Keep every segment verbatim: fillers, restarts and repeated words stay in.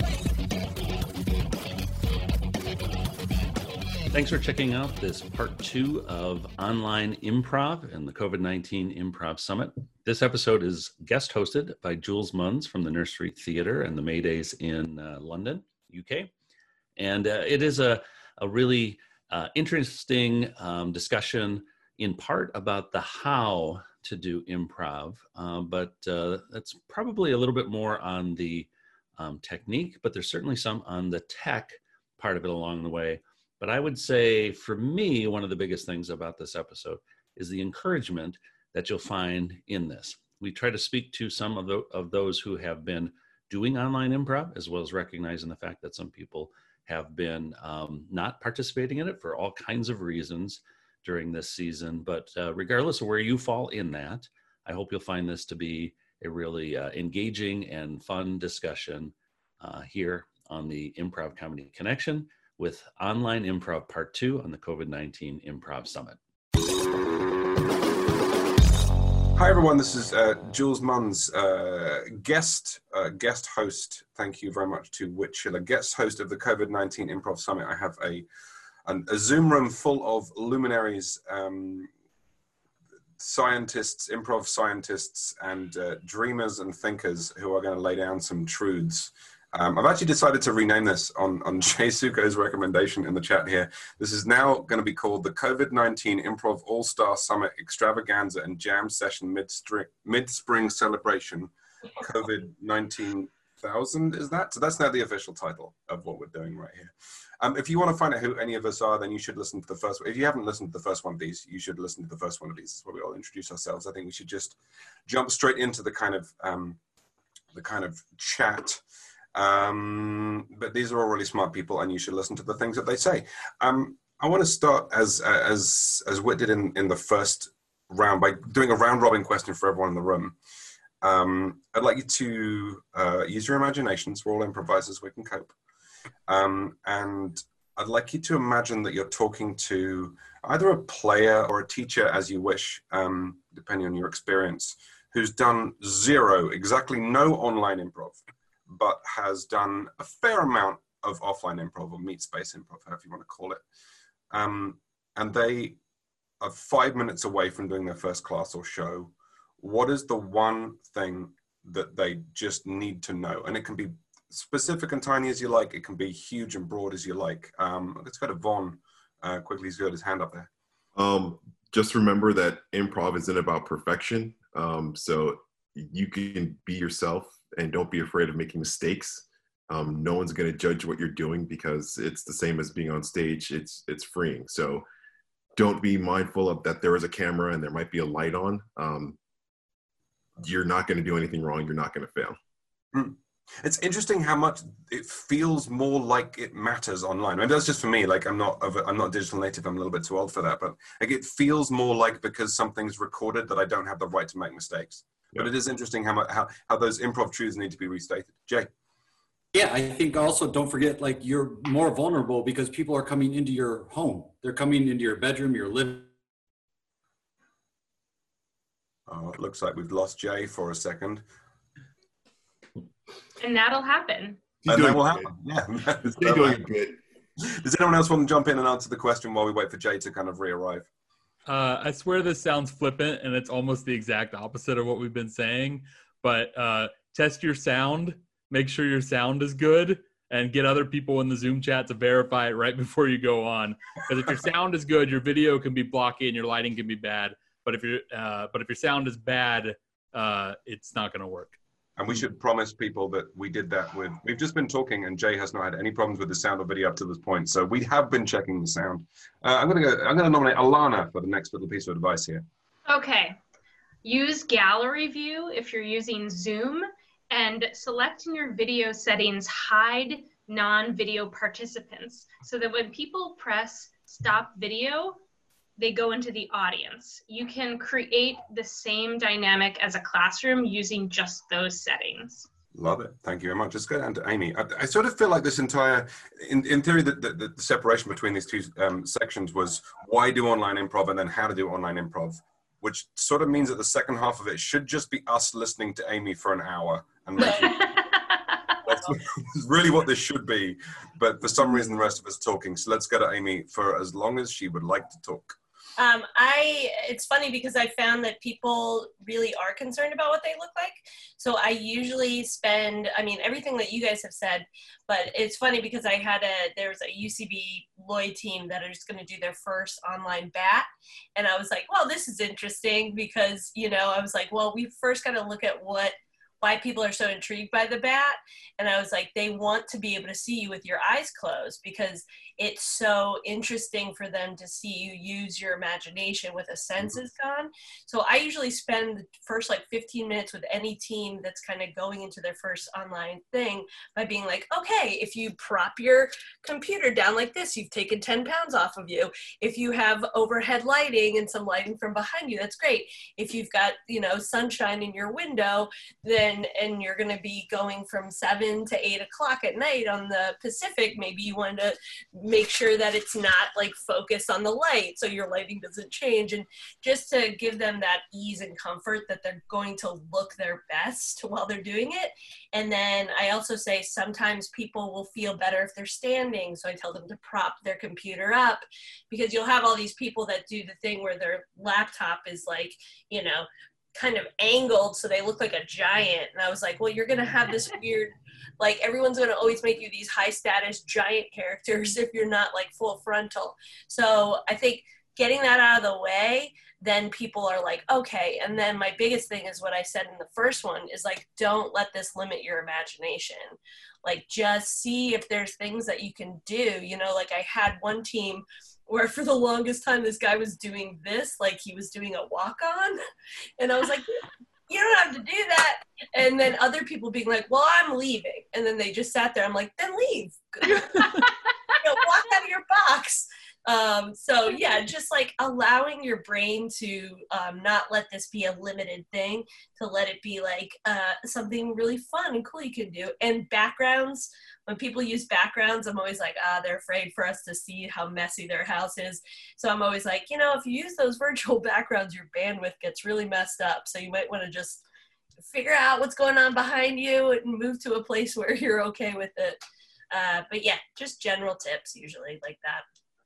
Thanks for checking out this part two of Online Improv and the COVID nineteen Improv Summit. This episode is guest hosted by Jules Munns from the Nursery Theatre and the Maydays in uh, London, U K. And uh, it is a, a really uh, interesting um, discussion in part about the how to do improv, uh, but uh, that's probably a little bit more on the um, technique, but there's certainly some on the tech part of it along the way. But I would say, for me, one of the biggest things about this episode is the encouragement that you'll find in this. We try to speak to some of, the, of those who have been doing online improv, as well as recognizing the fact that some people have been um, not participating in it for all kinds of reasons during this season. But uh, regardless of where you fall in that, I hope you'll find this to be a really uh, engaging and fun discussion uh, here on the Improv Comedy Connection with Online Improv Part two on the COVID nineteen Improv Summit. Hi everyone, this is uh, Jules Munns, uh, guest uh, guest host. Thank you very much to Whit Schiller, guest host of the COVID nineteen Improv Summit. I have a, an, a Zoom room full of luminaries, um, scientists, improv scientists, and uh, dreamers and thinkers who are going to lay down some truths. Um, I've actually decided to rename this on, on Jay Suko's recommendation in the chat here. This is now going to be called the COVID nineteen Improv All-Star Summit Extravaganza and Jam Session Mid-Spring Mid-Spring Celebration COVID nineteen thousand, is that? So that's now the official title of what we're doing right here. Um, if you want to find out who any of us are, then you should listen to the first one. If you haven't listened to the first one of these, you should listen to the first one of these. That's where we all introduce ourselves. I think we should just jump straight into the kind of, um, the kind of chat. Um, but these are all really smart people, and you should listen to the things that they say. Um, I want to start as as as Whit did in in the first round by doing a round robin question for everyone in the room. Um, I'd like you to uh, use your imaginations. We're all improvisers; we can cope. Um, and I'd like you to imagine that you're talking to either a player or a teacher, as you wish, um, depending on your experience, who's done zero, exactly no online improv, but has done a fair amount of offline improv or meet space improv, however you want to call it. Um, and they are five minutes away from doing their first class or show. What is the one thing that they just need to know? And it can be specific and tiny as you like. It can be huge and broad as you like. Um, let's go to Vaughn uh, quickly. He's got his hand up there. Um, just remember that improv isn't about perfection. Um, so you can be yourself and don't be afraid of making mistakes. Um, no one's going to judge what you're doing because it's the same as being on stage. It's it's freeing. So don't be mindful of that there is a camera and there might be a light on. Um, you're not going to do anything wrong. You're not going to fail. Mm. It's interesting how much it feels more like it matters online. I mean, that's just for me. Like I'm not, of a, I'm not a digital native. I'm a little bit too old for that. But like it feels more like because something's recorded that I don't have the right to make mistakes. But it is interesting how, how how those improv truths need to be restated. Jay? Yeah, I think also don't forget, like, you're more vulnerable because people are coming into your home. They're coming into your bedroom, your living. Oh, it looks like we've lost Jay for a second. And that'll happen. He's and that will happen, yeah. He's doing good. Does anyone else want to jump in and answer the question while we wait for Jay to kind of re-arrive? Uh, I swear this sounds flippant, and it's almost the exact opposite of what we've been saying. But uh, test your sound, make sure your sound is good, and get other people in the Zoom chat to verify it right before you go on. Because if your sound is good, your video can be blocky and your lighting can be bad. But if your uh, but if your sound is bad, uh, it's not going to work. And we should promise people that we did that with, we've just been talking and Jay has not had any problems with the sound or video up to this point. So we have been checking the sound. Uh, I'm going to go, I'm going to nominate Alana for the next little piece of advice here. Okay. Use gallery view if you're using Zoom, and select in your video settings, hide non-video participants, so that when people press stop video, they go into the audience. You can create the same dynamic as a classroom using just those settings. Love it. Thank you very much. Let's go down to Amy. I, I sort of feel like this entire, in, in theory, the, the, the separation between these two um, sections was why do online improv and then how to do online improv, which sort of means that the second half of it should just be us listening to Amy for an hour and making, let's It's really what this should be, but for some reason the rest of us are talking. So let's go to Amy for as long as she would like to talk. Um, I, it's funny because I found that people really are concerned about what they look like. So I usually spend, I mean, everything that you guys have said, but it's funny because I had a, there was a U C B Lloyd team that are just going to do their first online bat. And I was like, well, this is interesting because, you know, I was like, well, we first got to look at what, why people are so intrigued by the bat. And I was like, they want to be able to see you with your eyes closed because it's so interesting for them to see you use your imagination with a senses gone. So I usually spend the first like fifteen minutes with any team that's kind of going into their first online thing by being like, okay, if you prop your computer down like this, you've taken ten pounds off of you. If you have overhead lighting and some lighting from behind you, that's great. If you've got, you know, sunshine in your window, then, and you're going to be going from seven to eight o'clock at night on the Pacific, maybe you want to make sure that it's not like focused on the light so your lighting doesn't change, and just to give them that ease and comfort that they're going to look their best while they're doing it. And then I also say sometimes people will feel better if they're standing, so I tell them to prop their computer up, because you'll have all these people that do the thing where their laptop is like, you know, kind of angled so they look like a giant. And I was like, well, you're gonna have this weird, like everyone's gonna always make you these high status giant characters if you're not like full frontal. So I think getting that out of the way, then people are like, okay. And then my biggest thing is what I said in the first one is like, don't let this limit your imagination. Like just see if there's things that you can do, you know, like I had one team where for the longest time this guy was doing this, like he was doing a walk-on. And I was like, you don't have to do that. And then other people being like, well, I'm leaving. And then they just sat there. I'm like, then leave. You know, walk out of your box. Um, so yeah, just like allowing your brain to um, not let this be a limited thing, to let it be like uh, something really fun and cool you can do. And backgrounds, when people use backgrounds, I'm always like, ah, they're afraid for us to see how messy their house is. So I'm always like, you know, if you use those virtual backgrounds, your bandwidth gets really messed up. So you might want to just figure out what's going on behind you and move to a place where you're okay with it. Uh, but yeah, just general tips usually like that.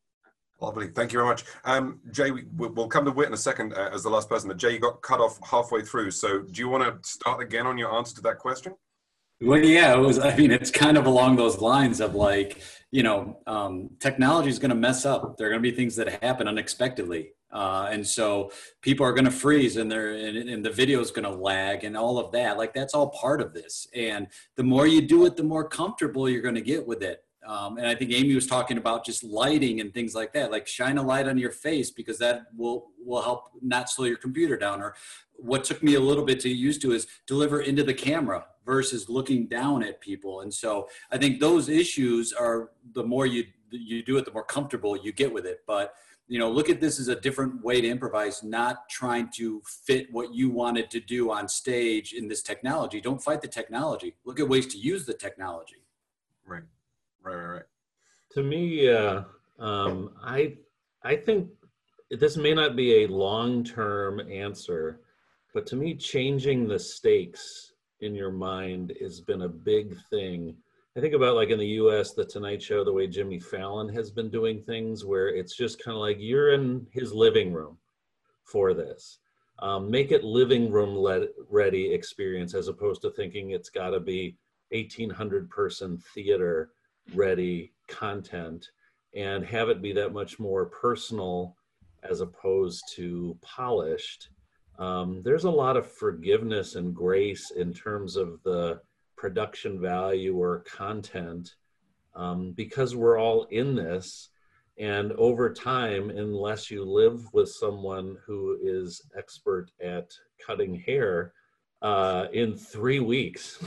Lovely, thank you very much. Um, Jay, we, we'll come to Whit in a second uh, as the last person, but Jay, you got cut off halfway through. So do you want to start again on your answer to that question? Well, yeah, it was, I mean, it's kind of along those lines of like, you know, um, technology is going to mess up. There are going to be things that happen unexpectedly. Uh, and so people are going to freeze and they're, and, and the video is going to lag and all of that. Like that's all part of this. And the more you do it, the more comfortable you're going to get with it. Um, and I think Amy was talking about just lighting and things like that, like shine a light on your face because that will, will help not slow your computer down. Or what took me a little bit to get used to is deliver into the camera versus looking down at people. And so I think those issues are, the more you, you do it, the more comfortable you get with it. But, you know, look at this as a different way to improvise, not trying to fit what you wanted to do on stage in this technology. Don't fight the technology. Look at ways to use the technology. Right. Right, right, right. To me, uh, um, I I think this may not be a long-term answer, but to me, changing the stakes in your mind has been a big thing. I think about like in the U S, The Tonight Show, the way Jimmy Fallon has been doing things where it's just kind of like you're in his living room for this. Um, make it living room le- ready experience as opposed to thinking it's got to be eighteen hundred person theater ready content, and have it be that much more personal as opposed to polished. Um, there's a lot of forgiveness and grace in terms of the production value or content um, because we're all in this. And over time, unless you live with someone who is expert at cutting hair, Uh, in three weeks,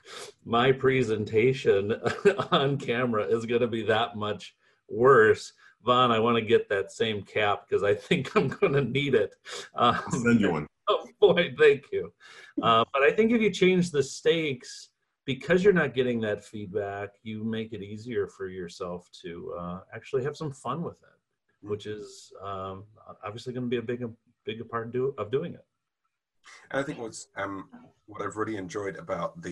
my presentation on camera is going to be that much worse. Vaughn, I want to get that same cap because I think I'm going to need it. Um, I'll send you one. Oh boy, thank you. Uh, but I think if you change the stakes, because you're not getting that feedback, you make it easier for yourself to uh, actually have some fun with it, which is um, obviously going to be a big, big part do, of doing it. And I think what's um, what I've really enjoyed about the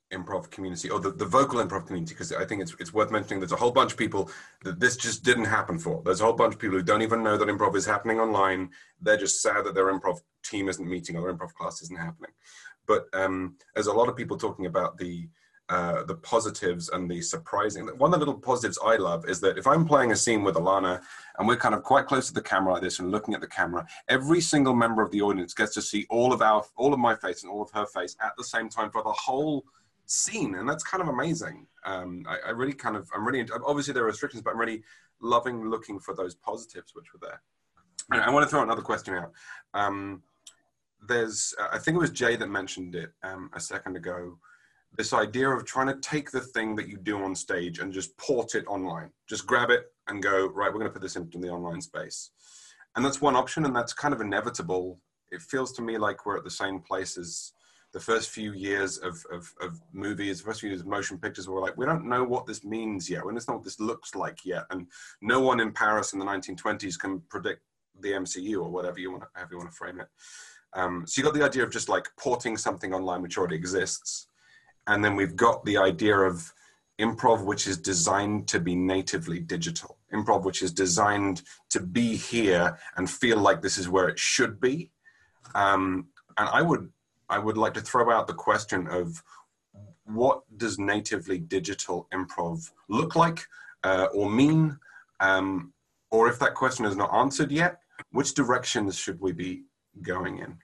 improv community, or the, the vocal improv community, because I think it's it's worth mentioning there's a whole bunch of people that this just didn't happen for. There's a whole bunch of people who don't even know that improv is happening online. They're just sad that their improv team isn't meeting or their improv class isn't happening. But um, there's a lot of people talking about the uh, the positives and the surprising. One of the little positives I love is that if I'm playing a scene with Alana and we're kind of quite close to the camera like this and looking at the camera, every single member of the audience gets to see all of our, all of my face and all of her face at the same time for the whole scene. And that's kind of amazing. Um, I, I really kind of, I'm really, obviously there are restrictions, but I'm really loving looking for those positives which were there. And I want to throw another question out. Um, there's, uh, I think it was Jay that mentioned it um, a second ago, this idea of trying to take the thing that you do on stage and just port it online. Just grab it and go, right, we're going to put this into the online space. And that's one option, and that's kind of inevitable. It feels to me like we're at the same place as the first few years of, of, of movies, the first few years of motion pictures, where we're like, we don't know what this means yet. We don't know what this looks like yet. And no one in Paris in the nineteen twenties can predict the M C U or whatever you want to, however you want to frame it. Um, so you got the idea of just like porting something online which already exists. And then we've got the idea of improv, which is designed to be natively digital. Improv, which is designed to be here and feel like this is where it should be. Um, and I would, I would like to throw out the question of what does natively digital improv look like uh, or mean? Um, or if that question is not answered yet, which directions should we be going in?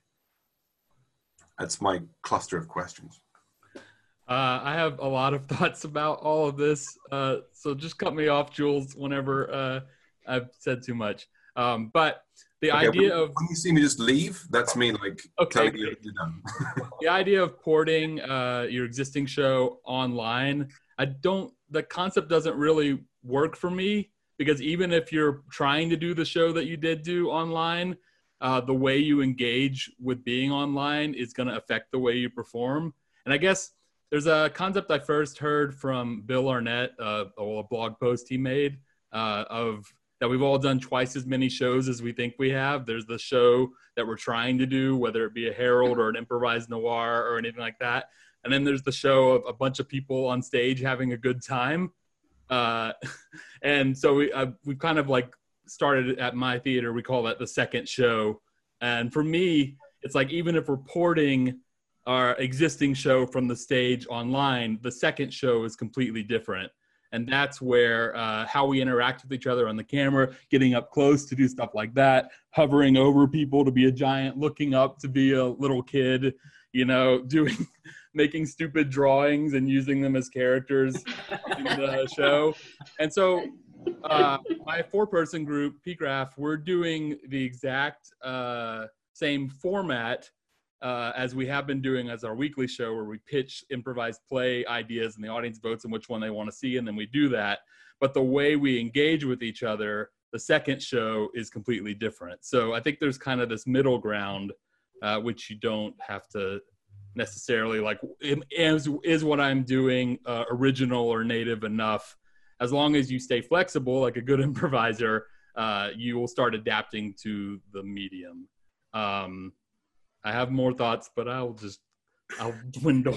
That's my cluster of questions. Uh, I have a lot of thoughts about all of this, uh, so just cut me off, Jules, whenever uh, I've said too much. Um, but the okay, idea when, of when you see me just leave, that's me like okay, telling you you're done. The idea of porting uh, your existing show online, I don't. The concept doesn't really work for me, because even if you're trying to do the show that you did do online, uh, the way you engage with being online is going to affect the way you perform. And I guess there's a concept I first heard from Bill Arnett, uh, a blog post he made uh, of that we've all done twice as many shows as we think we have. There's the show that we're trying to do, whether it be a Herald or an improvised noir or anything like that. And then there's the show of a bunch of people on stage having a good time. Uh, and so we, uh, we kind of like started at my theater, we call that the second show. And for me, it's like, even if we're porting our existing show from the stage online, the second show is completely different. And that's where uh, how we interact with each other on the camera, getting up close to do stuff like that, hovering over people to be a giant, looking up to be a little kid, you know, doing, making stupid drawings and using them as characters in the show. And so uh, my four-person group, P Graph, we're doing the exact uh, same format Uh, as we have been doing as our weekly show, where we pitch improvised play ideas and the audience votes on which one they want to see, and then we do that. But the way we engage with each other, the second show, is completely different. So I think there's kind of this middle ground, uh, which you don't have to necessarily like, is, is what I'm doing uh, original or native enough? As long as you stay flexible, like a good improviser, uh, you will start adapting to the medium. Um, I have more thoughts, but I'll just, I'll dwindle.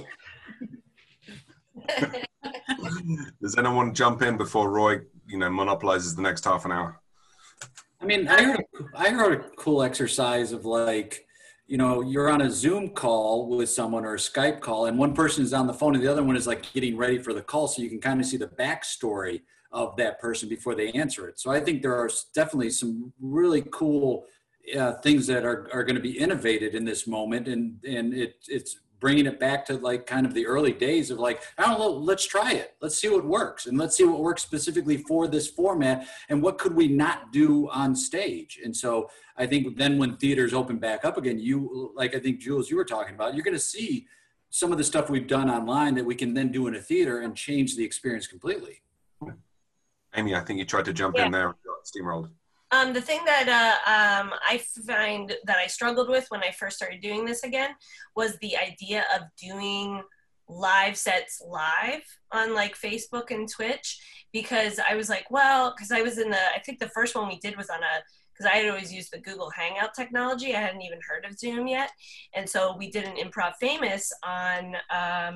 Does anyone jump in before Roy, you know, monopolizes the next half an hour? I mean, I heard, I heard a cool exercise of like, you know, you're on a Zoom call with someone or a Skype call, and one person is on the phone and the other one is like getting ready for the call, so you can kind of see the backstory of that person before they answer it. So I think there are definitely some really cool Uh, things that are, are going to be innovated in this moment, and and it it's bringing it back to like kind of the early days of like, I don't know, let's try it, let's see what works, and let's see what works specifically for this format, and what could we not do on stage. And so I think then when theaters open back up again, you, like I think Jules, you were talking about, you're going to see some of the stuff we've done online that we can then do in a theater and change the experience completely. Amy, I think you tried to jump yeah. in there and got steamrolled. Um, the thing that uh, um, I find that I struggled with when I first started doing this again was the idea of doing live sets live on like Facebook and Twitch, because I was like, well, because I was in the, I think the first one we did was on a, because I had always used the Google Hangout technology. I hadn't even heard of Zoom yet. And so we did an Improv Famous on um,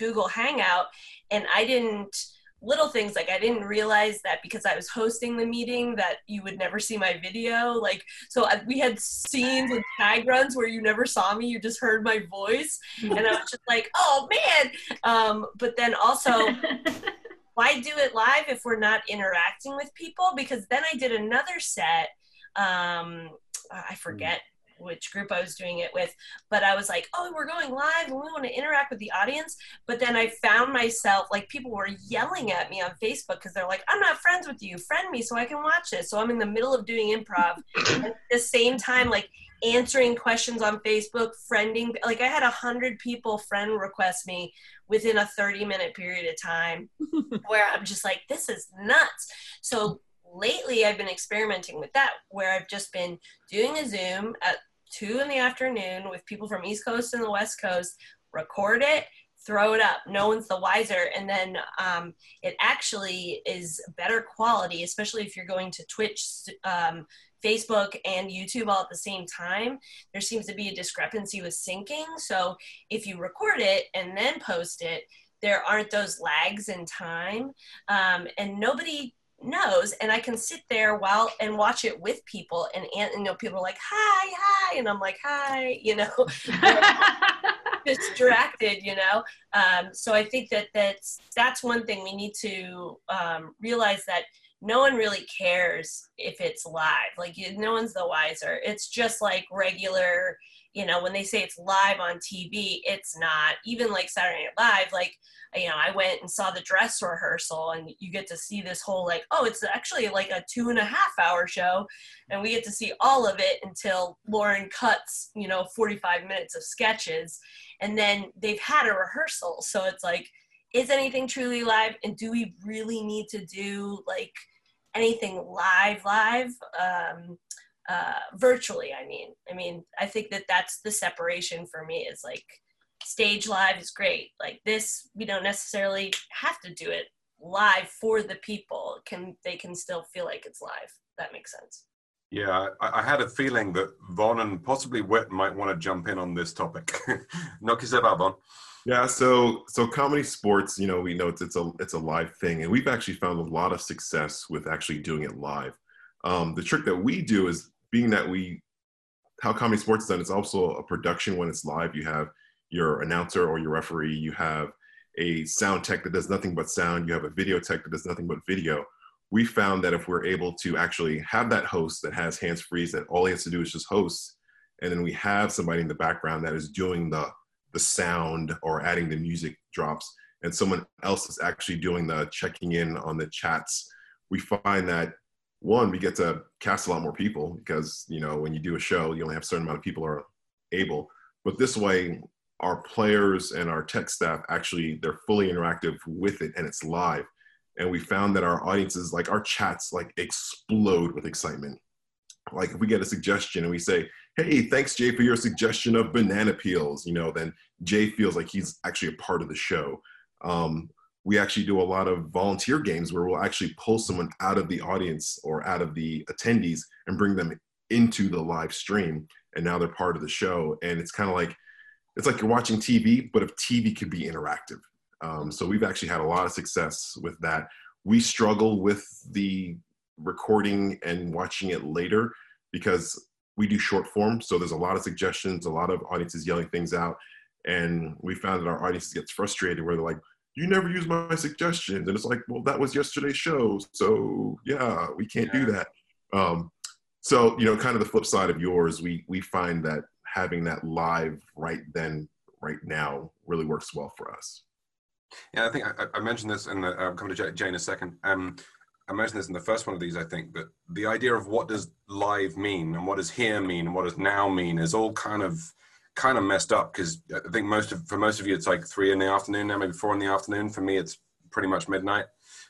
Google Hangout, and I didn't, little things like I didn't realize that because I was hosting the meeting that you would never see my video. Like, so I, we had scenes and tag runs where you never saw me, you just heard my voice. And I was just like, oh man. Um, but then also, why do it live if we're not interacting with people? Because then I did another set. Um, I forget which group I was doing it with, but I was like, oh, we're going live and we want to interact with the audience. But then I found myself, like, people were yelling at me on Facebook because they're like, I'm not friends with you, friend me so I can watch this. So I'm in the middle of doing improv and at the same time, like, answering questions on Facebook, friending, like I had a hundred people friend request me within a thirty minute period of time where I'm just like, this is nuts. So lately I've been experimenting with that, where I've just been doing a Zoom at two in the afternoon with people from East Coast and the West Coast, record it, throw it up. No one's the wiser. And then um, it actually is better quality, especially if you're going to Twitch, um, Facebook, and YouTube all at the same time. There seems to be a discrepancy with syncing. So if you record it and then post it, there aren't those lags in time. Um, and nobody knows, and I can sit there while and watch it with people, and, and you know, people are like, hi, hi, and I'm like, hi, you know, distracted, you know. Um, so I think that that's that's one thing we need to um, realize, that no one really cares if it's live. Like, you, no one's the wiser. It's just like regular, you know, when they say it's live on T V, it's not. Even like Saturday Night Live, like, you know, I went and saw the dress rehearsal, and you get to see this whole, like, oh, it's actually like a two and a half hour show. And we get to see all of it until Lauren cuts, you know, forty-five minutes of sketches. And then they've had a rehearsal. So it's like, is anything truly live? And do we really need to do like anything live, live? Um, uh, virtually, I mean. I mean, I think that that's the separation for me, is like, stage live is great. Like this, we don't necessarily have to do it live for the people. Can they can still feel like it's live. That makes sense. Yeah, I, I had a feeling that Vaughn and possibly Whit might want to jump in on this topic. Knock yourself out, Vaughn. Yeah, so so comedy sports, you know, we know it's it's a it's a live thing, and we've actually found a lot of success with actually doing it live. Um, the trick that we do is, being that we, how comedy sports is done, it's also a production when it's live. You have your announcer or your referee, you have a sound tech that does nothing but sound, you have a video tech that does nothing but video. We found that if we're able to actually have that host that has hands-free, that all he has to do is just host, and then we have somebody in the background that is doing the, the sound or adding the music drops, and someone else is actually doing the checking in on the chats, we find that, one, we get to cast a lot more people, because, you know, when you do a show, you only have a certain amount of people are able. But this way, our players and our tech staff, actually, they're fully interactive with it, and it's live. And we found that our audiences, like our chats, like explode with excitement. Like if we get a suggestion and we say, hey, thanks, Jay, for your suggestion of banana peels, you know, then Jay feels like he's actually a part of the show. Um, we actually do a lot of volunteer games where we'll actually pull someone out of the audience or out of the attendees and bring them into the live stream. And now they're part of the show. And it's kind of like, it's like you're watching T V, but if T V could be interactive. Um, so we've actually had a lot of success with that. We struggle with the recording and watching it later because we do short form. So there's a lot of suggestions, a lot of audiences yelling things out. And we found that our audience gets frustrated where they're like, you never use my suggestions. And it's like, well, that was yesterday's show. So yeah, we can't yeah. do that. Um, so, you know, kind of the flip side of yours, we, we find that having that live right then, right now really works well for us. Yeah, I think I, I mentioned this, and I'm coming to Jay in a second. Um, I mentioned this in the first one of these, I think, but the idea of what does live mean and what does here mean and what does now mean is all kind of kind of messed up, because I think most of for most of you it's like three in the afternoon now, maybe four in the afternoon. For me, it's pretty much midnight.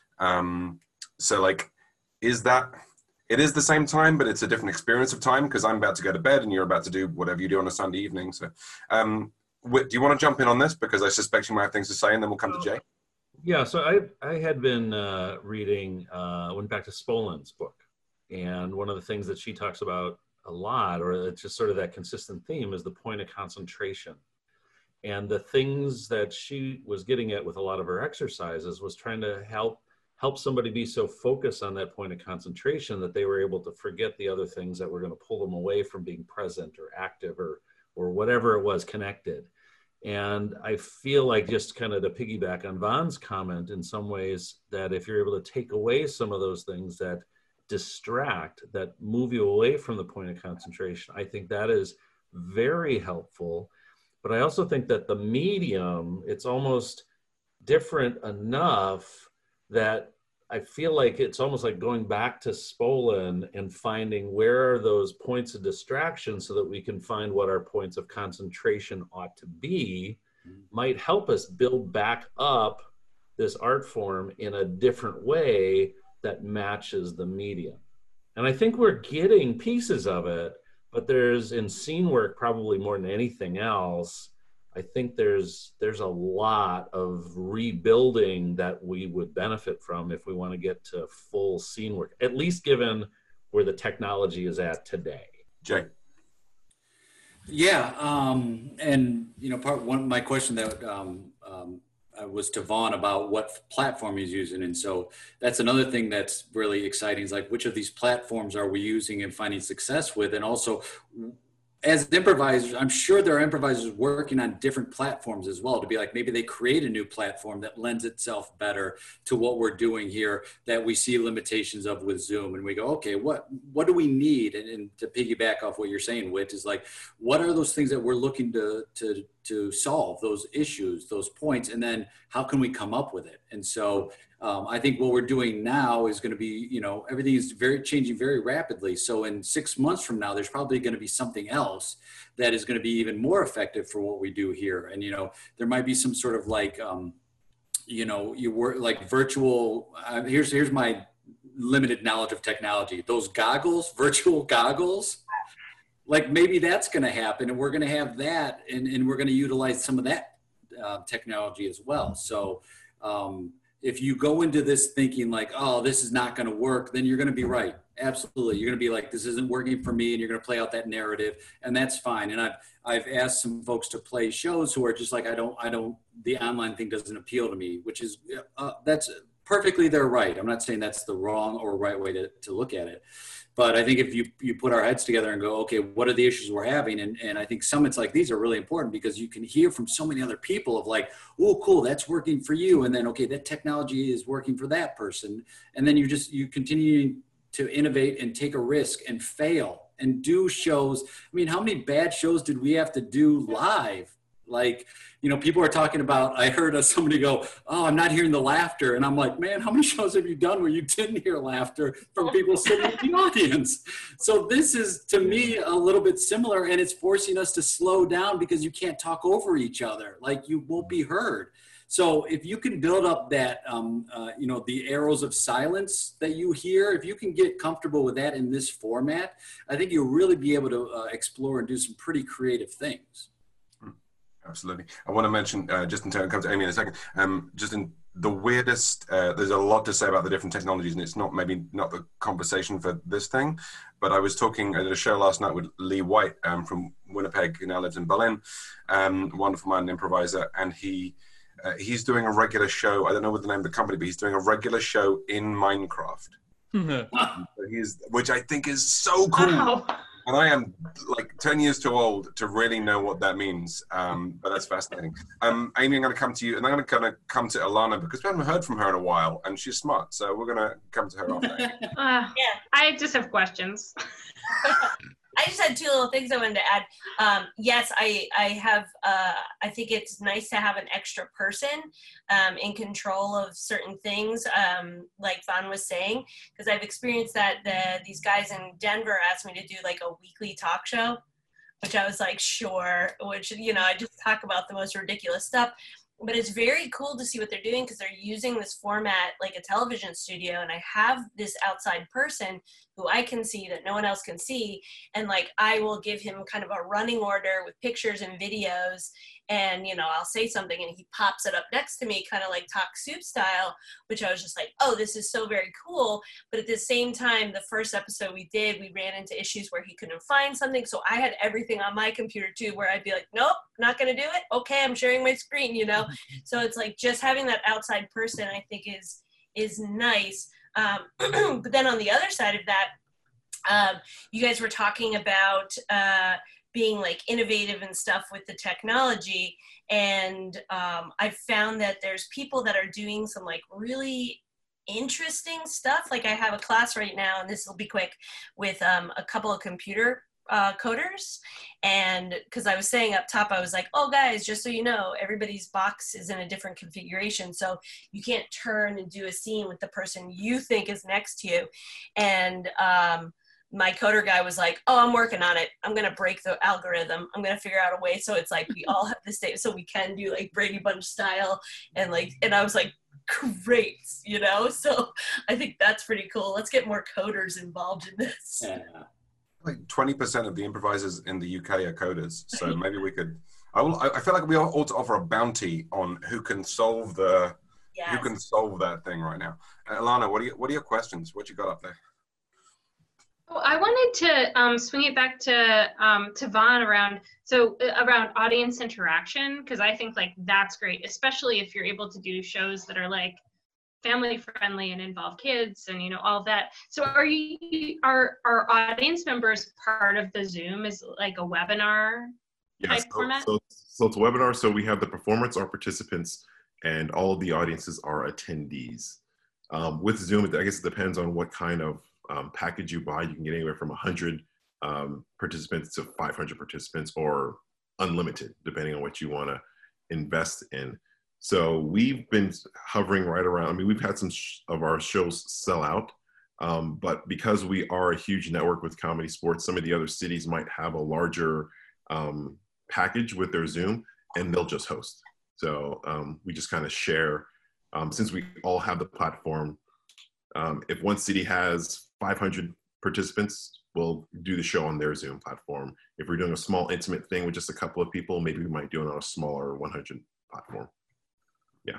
Um, so like, is that, it is the same time, but it's a different experience of time because I'm about to go to bed and you're about to do whatever you do on a Sunday evening. So um, Whit, do you want to jump in on this? Because I suspect you might have things to say, and then we'll come to Jay. Yeah, so I, I had been uh, reading, uh, went back to Spolin's book, and one of the things that she talks about a lot, or it's just sort of that consistent theme, is the point of concentration. And the things that she was getting at with a lot of her exercises was trying to help help somebody be so focused on that point of concentration that they were able to forget the other things that were going to pull them away from being present or active or or whatever it was connected. And I feel like, just kind of to piggyback on Von's comment in some ways, that if you're able to take away some of those things that distract, that move you away from the point of concentration, I think that is very helpful. But I also think that the medium, it's almost different enough that I feel like it's almost like going back to Spolin and finding where are those points of distraction so that we can find what our points of concentration ought to be, might help us build back up this art form in a different way that matches the medium. And I think we're getting pieces of it, but there's, in scene work probably more than anything else, I think there's there's a lot of rebuilding that we would benefit from if we want to get to full scene work, at least given where the technology is at today. Jay. Yeah, um, and you know, part one, my question that um, um, was to Vaughn about what platform he's using, and so that's another thing that's really exciting. Is like, which of these platforms are we using and finding success with, and also, as improvisers, I'm sure there are improvisers working on different platforms as well, to be like, maybe they create a new platform that lends itself better to what we're doing here that we see limitations of with Zoom. And we go, okay, what, what do we need? And, and to piggyback off what you're saying, Whit, is like, what are those things that we're looking to, to, to solve, those issues, those points, and then how can we come up with it? And so um, I think what we're doing now is going to be, you know, everything is very changing very rapidly. So in six months from now, there's probably going to be something else that is going to be even more effective for what we do here. And, you know, there might be some sort of like, um, you know, you work like virtual, uh, here's, here's my limited knowledge of technology, those goggles, virtual goggles, like maybe that's going to happen, and we're going to have that, and, and we're going to utilize some of that uh, technology as well. So um, if you go into this thinking like, oh, this is not going to work, then you're going to be right. Absolutely. You're going to be like, this isn't working for me, and you're going to play out that narrative, and that's fine. And I've, I've asked some folks to play shows who are just like, I don't, I don't, the online thing doesn't appeal to me, which is, uh, that's perfectly their right. I'm not saying that's the wrong or right way to, to look at it. But I think if you, you put our heads together and go, okay, what are the issues we're having? And, and I think summits like these are really important because you can hear from so many other people of like, oh, cool, that's working for you. And then, okay, that technology is working for that person. And then you just, you continue to innovate and take a risk and fail and do shows. I mean, how many bad shows did we have to do live? Like, you know, people are talking about, I heard uh, somebody go, oh, I'm not hearing the laughter. And I'm like, man, how many shows have you done where you didn't hear laughter from people sitting in the audience? So this is, to me, a little bit similar, and it's forcing us to slow down because you can't talk over each other. Like, you won't be heard. So if you can build up that, um, uh, you know, the arrows of silence that you hear, if you can get comfortable with that in this format, I think you'll really be able to uh, explore and do some pretty creative things. Absolutely. I want to mention, uh, just in terms, come to Amy in a second, um, just in the weirdest, uh, there's a lot to say about the different technologies, and it's not maybe not the conversation for this thing, but I was talking at a show last night with Lee White um, from Winnipeg, who now lives in Berlin, um, wonderful man, improviser, and he uh, he's doing a regular show, I don't know what the name of the company, but he's doing a regular show in Minecraft, he's, which I think is so cool. Wow. And I am like ten years too old to really know what that means, um, but that's fascinating. Um, Amy, I'm going to come to you, and I'm going to kind of come to Alana because we haven't heard from her in a while, and she's smart, so we're going to come to her after. uh, yeah, I just have questions. I just had two little things I wanted to add. Um, yes, I, I have, uh, I think it's nice to have an extra person um, in control of certain things, um, like Vaughn was saying, because I've experienced that the, these guys in Denver asked me to do like a weekly talk show, which I was like, sure, which, you know, I just talk about the most ridiculous stuff. But it's very cool to see what they're doing because they're using this format like a television studio, and I have this outside person who I can see that no one else can see. And like, I will give him kind of a running order with pictures and videos. And, you know, I'll say something and he pops it up next to me, kind of like Talk Soup style, which I was just like, oh, this is so very cool. But at the same time, the first episode we did, we ran into issues where he couldn't find something. So I had everything on my computer too, where I'd be like, nope, not going to do it. Okay, I'm sharing my screen, you know? So it's like just having that outside person, I think is, is nice. Um, but then on the other side of that, um, you guys were talking about, uh, being like innovative and stuff with the technology. And um, I've found that there's people that are doing some like really interesting stuff. Like I have a class right now, and this will be quick, with um, a couple of computer uh, coders. And because I was saying up top, I was like, oh guys, just so you know, everybody's box is in a different configuration. So you can't turn and do a scene with the person you think is next to you. And um, my coder guy was like, oh, I'm working on it. I'm going to break the algorithm. I'm going to figure out a way so it's like we all have the same, so we can do like Brady Bunch style. And like, and I was like, great, you know? So I think that's pretty cool. Let's get more coders involved in this. Yeah. Like twenty percent of the improvisers in the U K are coders. So maybe we could, I will, I feel like we ought to offer a bounty on who can solve the, yes. who can solve that thing right now. Uh, Ilana, what are you, what are your questions? What you got up there? Oh, I wanted to um, swing it back to um, to Vaughn around so uh, around audience interaction, because I think like that's great, especially if you're able to do shows that are like family friendly and involve kids and you know all of that. So are you are our audience members part of the Zoom is like a webinar yeah, type so, format? So, so it's a webinar. So we have the performers are participants, and all of the audiences are attendees. Um, with Zoom, I guess it depends on what kind of Um, package you buy. You can get anywhere from one hundred um, participants to five hundred participants, or unlimited, depending on what you want to invest in. So we've been hovering right around, I mean, we've had some sh of our shows sell out, um, but because we are a huge network with Comedy Sports, some of the other cities might have a larger um, package with their Zoom, and they'll just host. So um, we just kind of share, um, since we all have the platform. Um, if one city has five hundred participants, we'll do the show on their Zoom platform. If we're doing a small intimate thing with just a couple of people, maybe we might do it on a smaller one hundred platform. Yeah.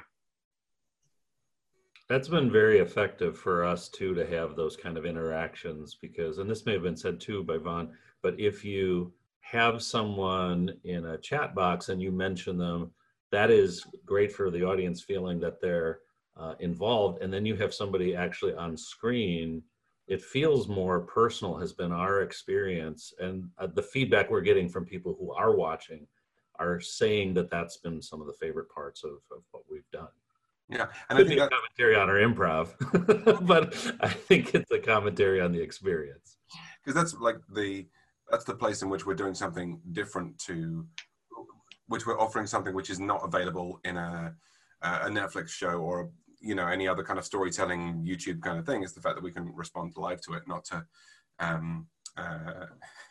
That's been very effective for us too, to have those kind of interactions, because, and this may have been said too by Vaughn, but if you have someone in a chat box and you mention them, that is great for the audience feeling that they're Uh, involved, and then you have somebody actually on screen, it feels more personal, has been our experience. And uh, the feedback we're getting from people who are watching are saying that that's been some of the favorite parts of, of what we've done. Yeah, and Could I think be a that, commentary on our improv, but I think it's a commentary on the experience. because that's like the, that's the place in which we're doing something different to, which we're offering something which is not available in a, a Netflix show or a, you know, any other kind of storytelling YouTube kind of thing, is the fact that we can respond live to it, not to, um, uh,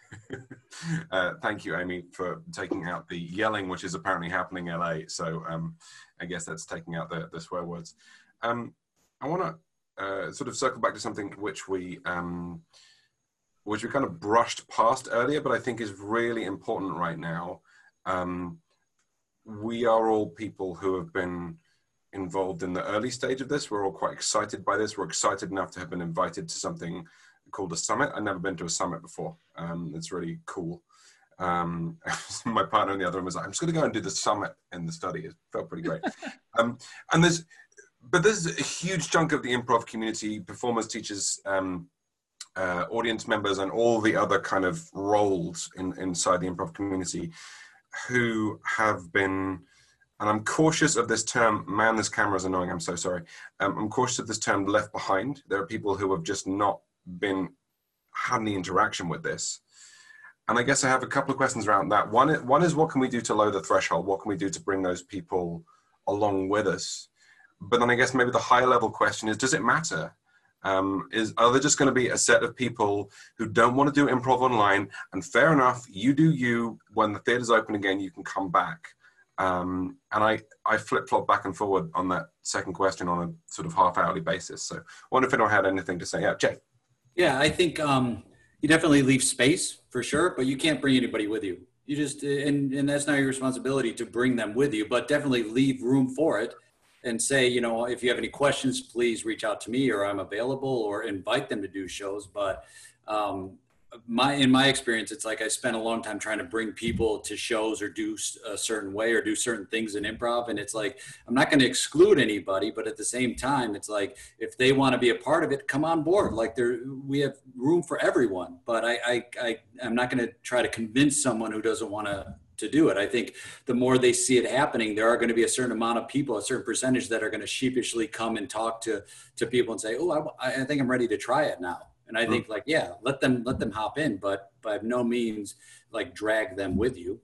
uh, thank you, Amy, for taking out the yelling, which is apparently happening in L A. So um, I guess that's taking out the, the swear words. Um, I want to uh, sort of circle back to something which we, um, which we kind of brushed past earlier, but I think is really important right now. Um, we are all people who have been involved in the early stage of this. We're all quite excited by this. We're excited enough to have been invited to something called a summit. I've never been to a summit before. Um, it's really cool. Um, my partner in the other room was like, I'm just gonna go and do the summit in the study. It felt pretty great. um, and there's, but there's a huge chunk of the improv community, performers, teachers, um, uh, audience members, and all the other kind of roles in, inside the improv community who have been, and I'm cautious of this term, man, this camera is annoying, I'm so sorry. Um, I'm cautious of this term, left behind. There are people who have just not been, had any interaction with this. And I guess I have a couple of questions around that. One, one is, what can we do to lower the threshold? What can we do to bring those people along with us? But then I guess maybe the higher level question is, does it matter? Um, is, are there just going to be a set of people who don't want to do improv online? And fair enough, you do you. When the theater's open again, you can come back. Um, and I, I flip-flop back and forward on that second question on a sort of half-hourly basis. So I wonder if anyone had anything to say. Yeah, Jay. Yeah, I think um, you definitely leave space for sure, but you can't bring anybody with you. You just, and, and that's not your responsibility to bring them with you, but definitely leave room for it and say, you know, if you have any questions, please reach out to me or I'm available, or invite them to do shows. But um, my, in my experience, it's like I spent a long time trying to bring people to shows or do a certain way or do certain things in improv. And it's like, I'm not going to exclude anybody, but at the same time, it's like, if they want to be a part of it, come on board. Like there, we have room for everyone, but I, I, I I'm not going to try to convince someone who doesn't want to to do it. I think the more they see it happening, there are going to be a certain amount of people, a certain percentage that are going to sheepishly come and talk to, to people and say, oh, I, I think I'm ready to try it now. And I think like, yeah, let them, let them hop in, but by no means like drag them with you.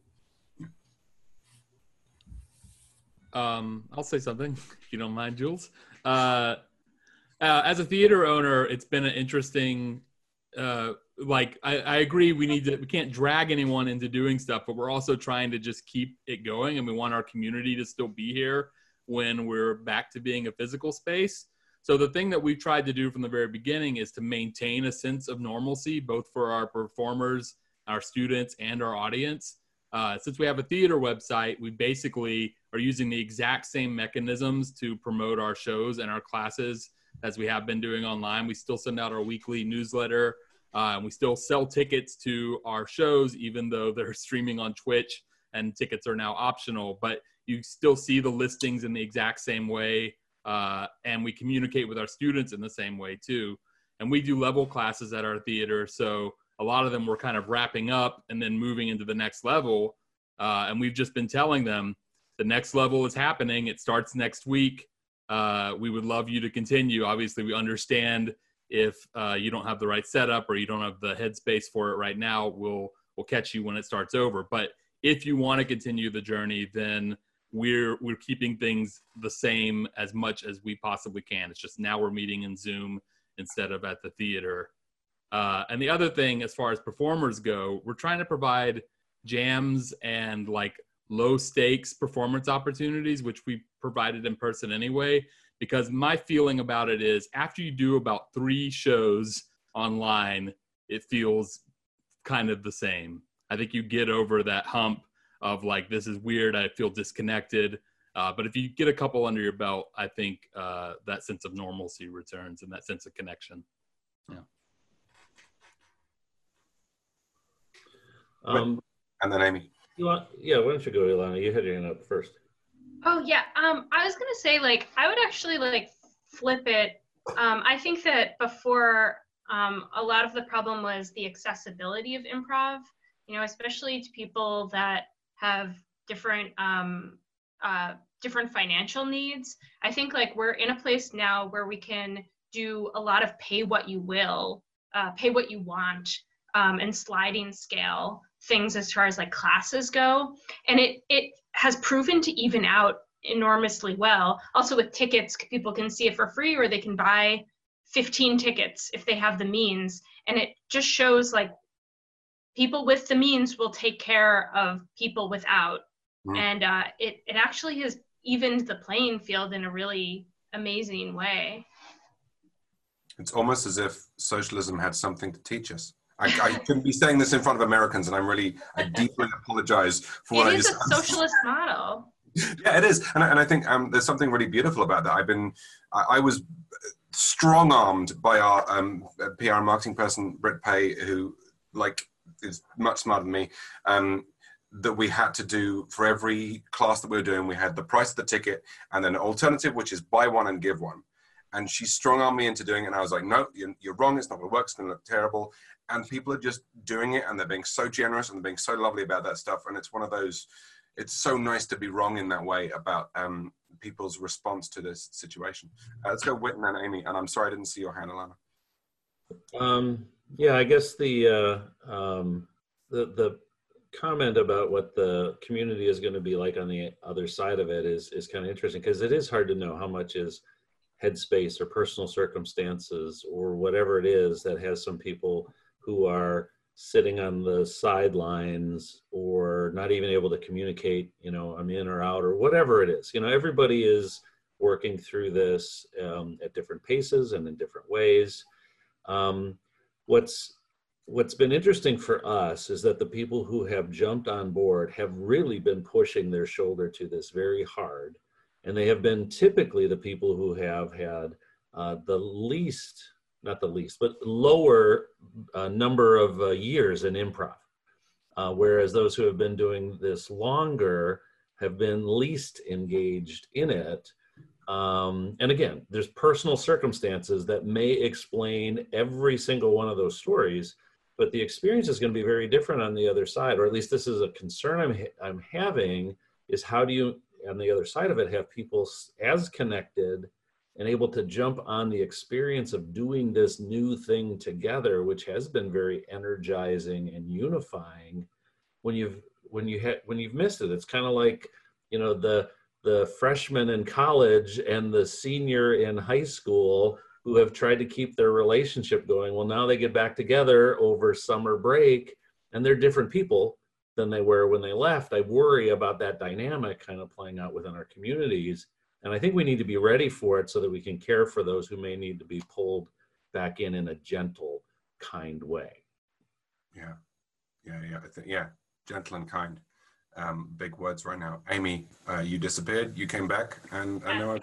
Um, I'll say something if you don't mind, Jules. Uh, uh, as a theater owner, it's been an interesting, uh, like I, I agree we need to, we can't drag anyone into doing stuff, but we're also trying to just keep it going, and we want our community to still be here when we're back to being a physical space. So the thing that we've tried to do from the very beginning is to maintain a sense of normalcy, both for our performers, our students, and our audience. Uh, since we have a theater website, we basically are using the exact same mechanisms to promote our shows and our classes as we have been doing online. We still send out our weekly newsletter. Uh, and we still sell tickets to our shows, even though they're streaming on Twitch and tickets are now optional. But you still see the listings in the exact same way. Uh, and we communicate with our students in the same way too. And we do level classes at our theater. So a lot of them we're kind of wrapping up and then moving into the next level. Uh, and we've just been telling them the next level is happening. It starts next week. Uh, we would love you to continue. Obviously, we understand if uh, you don't have the right setup or you don't have the headspace for it right now, we'll we'll catch you when it starts over. But if you want to continue the journey, then we're we're keeping things the same as much as we possibly can. It's just now we're meeting in Zoom instead of at the theater. Uh, and the other thing, as far as performers go, we're trying to provide jams and like low stakes performance opportunities, which we provided in person anyway. Because my feeling about it is after you do about three shows online, it feels kind of the same. I think you get over that hump of like, this is weird, I feel disconnected. Uh, but if you get a couple under your belt, I think uh, that sense of normalcy returns and that sense of connection. Yeah. Um, and then Amy. You want, yeah, why don't you go, Ilana? You had your hand up first. Oh yeah, um, I was gonna say like I would actually like flip it. Um, I think that before um, a lot of the problem was the accessibility of improv. You know, especially to people that have different um, uh, different financial needs. I think like we're in a place now where we can do a lot of pay what you will, uh, pay what you want, um, and sliding scale things as far as like classes go, and it it has proven to even out enormously well. Also with tickets, people can see it for free, or they can buy fifteen tickets if they have the means, and it just shows like people with the means will take care of people without. Mm. And uh, it it actually has evened the playing field in a really amazing way. It's almost as if socialism had something to teach us. I, I couldn't be saying this in front of Americans, and I'm really, I deeply apologize for what I just. It is a socialist model. Yeah, it is, and I, and I think um, there's something really beautiful about that. I've been, I, I was strong-armed by our um, P R and marketing person, Britt Pay, who like is much smarter than me. Um, that we had to do for every class that we were doing, we had the price of the ticket and then an alternative, which is buy one and give one. And she strong-armed me into doing it, and I was like, no, you're, you're wrong. It's not going to work. It's going to look terrible. And people are just doing it, and they're being so generous and they're being so lovely about that stuff. And it's one of those, it's so nice to be wrong in that way about um, people's response to this situation. Uh, let's go Whitten and Amy. And I'm sorry I didn't see your hand, Ilana. Um, yeah, I guess the, uh, um, the, the comment about what the community is going to be like on the other side of it is, is kind of interesting, because it is hard to know how much is headspace or personal circumstances or whatever it is that has some people who are sitting on the sidelines or not even able to communicate, you know, I'm in or out or whatever it is. You know, everybody is working through this um, at different paces and in different ways. Um, what's what's been interesting for us is that the people who have jumped on board have really been pushing their shoulder to this very hard. And they have been typically the people who have had uh, the least, not the least, but lower uh, number of uh, years in improv. Uh, whereas those who have been doing this longer have been least engaged in it. Um, and again, there's personal circumstances that may explain every single one of those stories, but the experience is going to be very different on the other side, or at least this is a concern I'm, ha- I'm having, is how do you, on the other side of it, have people as connected and able to jump on the experience of doing this new thing together, which has been very energizing and unifying when you've, when you ha- when you've missed it. It's kind of like, you know, the, the freshman in college and the senior in high school who have tried to keep their relationship going. Well, now they get back together over summer break and they're different people than they were when they left. I worry about that dynamic kind of playing out within our communities. And I think we need to be ready for it so that we can care for those who may need to be pulled back in in a gentle, kind way. Yeah, yeah, yeah, I think, yeah, gentle and kind. Um, big words right now. Amy, uh, you disappeared, you came back, and I know I...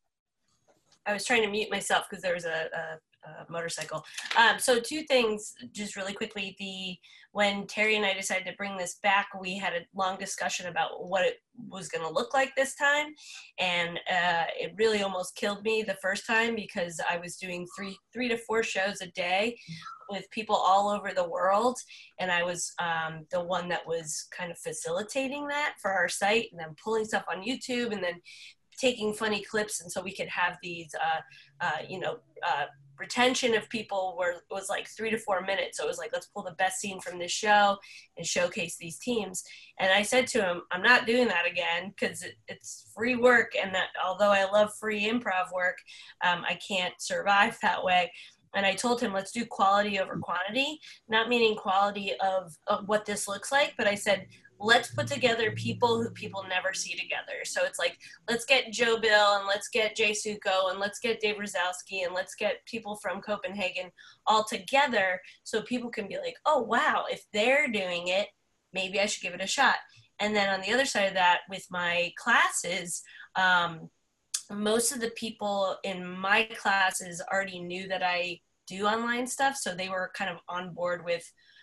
I was trying to mute myself because there was a, a, a motorcycle. Um, so two things, just really quickly. The when Terry and I decided to bring this back, we had a long discussion about what it was going to look like this time, and uh, it really almost killed me the first time because I was doing three, three to four shows a day with people all over the world, and I was um, the one that was kind of facilitating that for our site, and then pulling stuff on YouTube, and then taking funny clips, and so we could have these, uh, uh, you know, uh, retention of people were was like three to four minutes. So it was like, let's pull the best scene from this show and showcase these teams. And I said to him, I'm not doing that again because it, it's free work, and that although I love free improv work, um, I can't survive that way. And I told him, let's do quality over quantity, not meaning quality of, of what this looks like, but I said, let's put together people who people never see together. So it's like, let's get Joe Bill, and let's get Jay Suko, and let's get Dave Rosowski, and let's get people from Copenhagen all together so people can be like, oh, wow, if they're doing it, maybe I should give it a shot. And then on the other side of that, with my classes, um, most of the people in my classes already knew that I do online stuff. So they were kind of on board with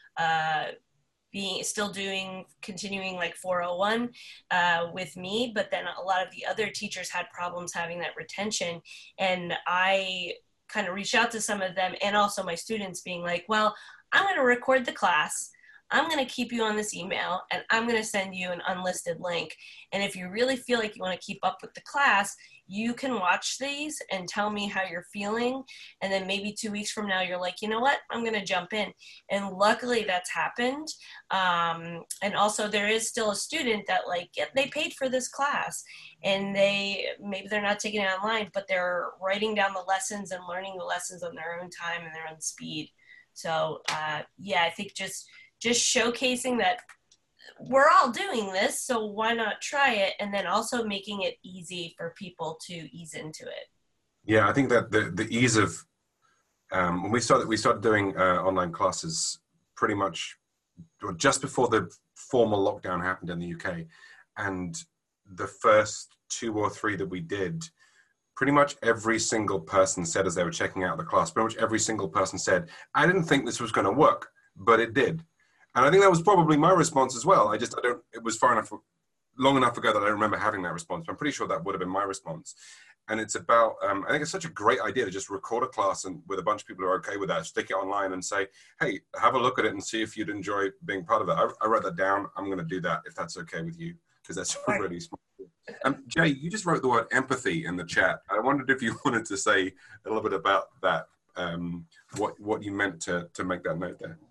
uh, being still doing, continuing like four oh one uh, with me. But then a lot of the other teachers had problems having that retention. And I kind of reached out to some of them, and also my students, being like, well, I'm going to record the class. I'm going to keep you on this email, and I'm going to send you an unlisted link. And if you really feel like you want to keep up with the class, you can watch these and tell me how you're feeling. And then maybe two weeks from now, you're like, you know what, I'm going to jump in. And luckily that's happened. Um, and also there is still a student that like, yeah, they paid for this class, and they, maybe they're not taking it online, but they're writing down the lessons and learning the lessons on their own time and their own speed. So uh, yeah, I think just, just showcasing that we're all doing this, so why not try it? And then also making it easy for people to ease into it. Yeah, I think that the, the ease of, um, when we started, we started doing uh, online classes pretty much just before the formal lockdown happened in the U K. And the first two or three that we did, pretty much every single person said as they were checking out the class, pretty much every single person said, I didn't think this was going to work, but it did. And I think that was probably my response as well. I just, I don't, it was far enough, long enough ago that I don't remember having that response, but I'm pretty sure that would have been my response. And it's about, um, I think it's such a great idea to just record a class and with a bunch of people who are okay with that, stick it online and say, hey, have a look at it and see if you'd enjoy being part of it. I, I wrote that down. I'm going to do that if that's okay with you, because that's really smart. Um, Jay, you just wrote the word empathy in the chat. I wondered if you wanted to say a little bit about that, um, what, what you meant to, to make that note there.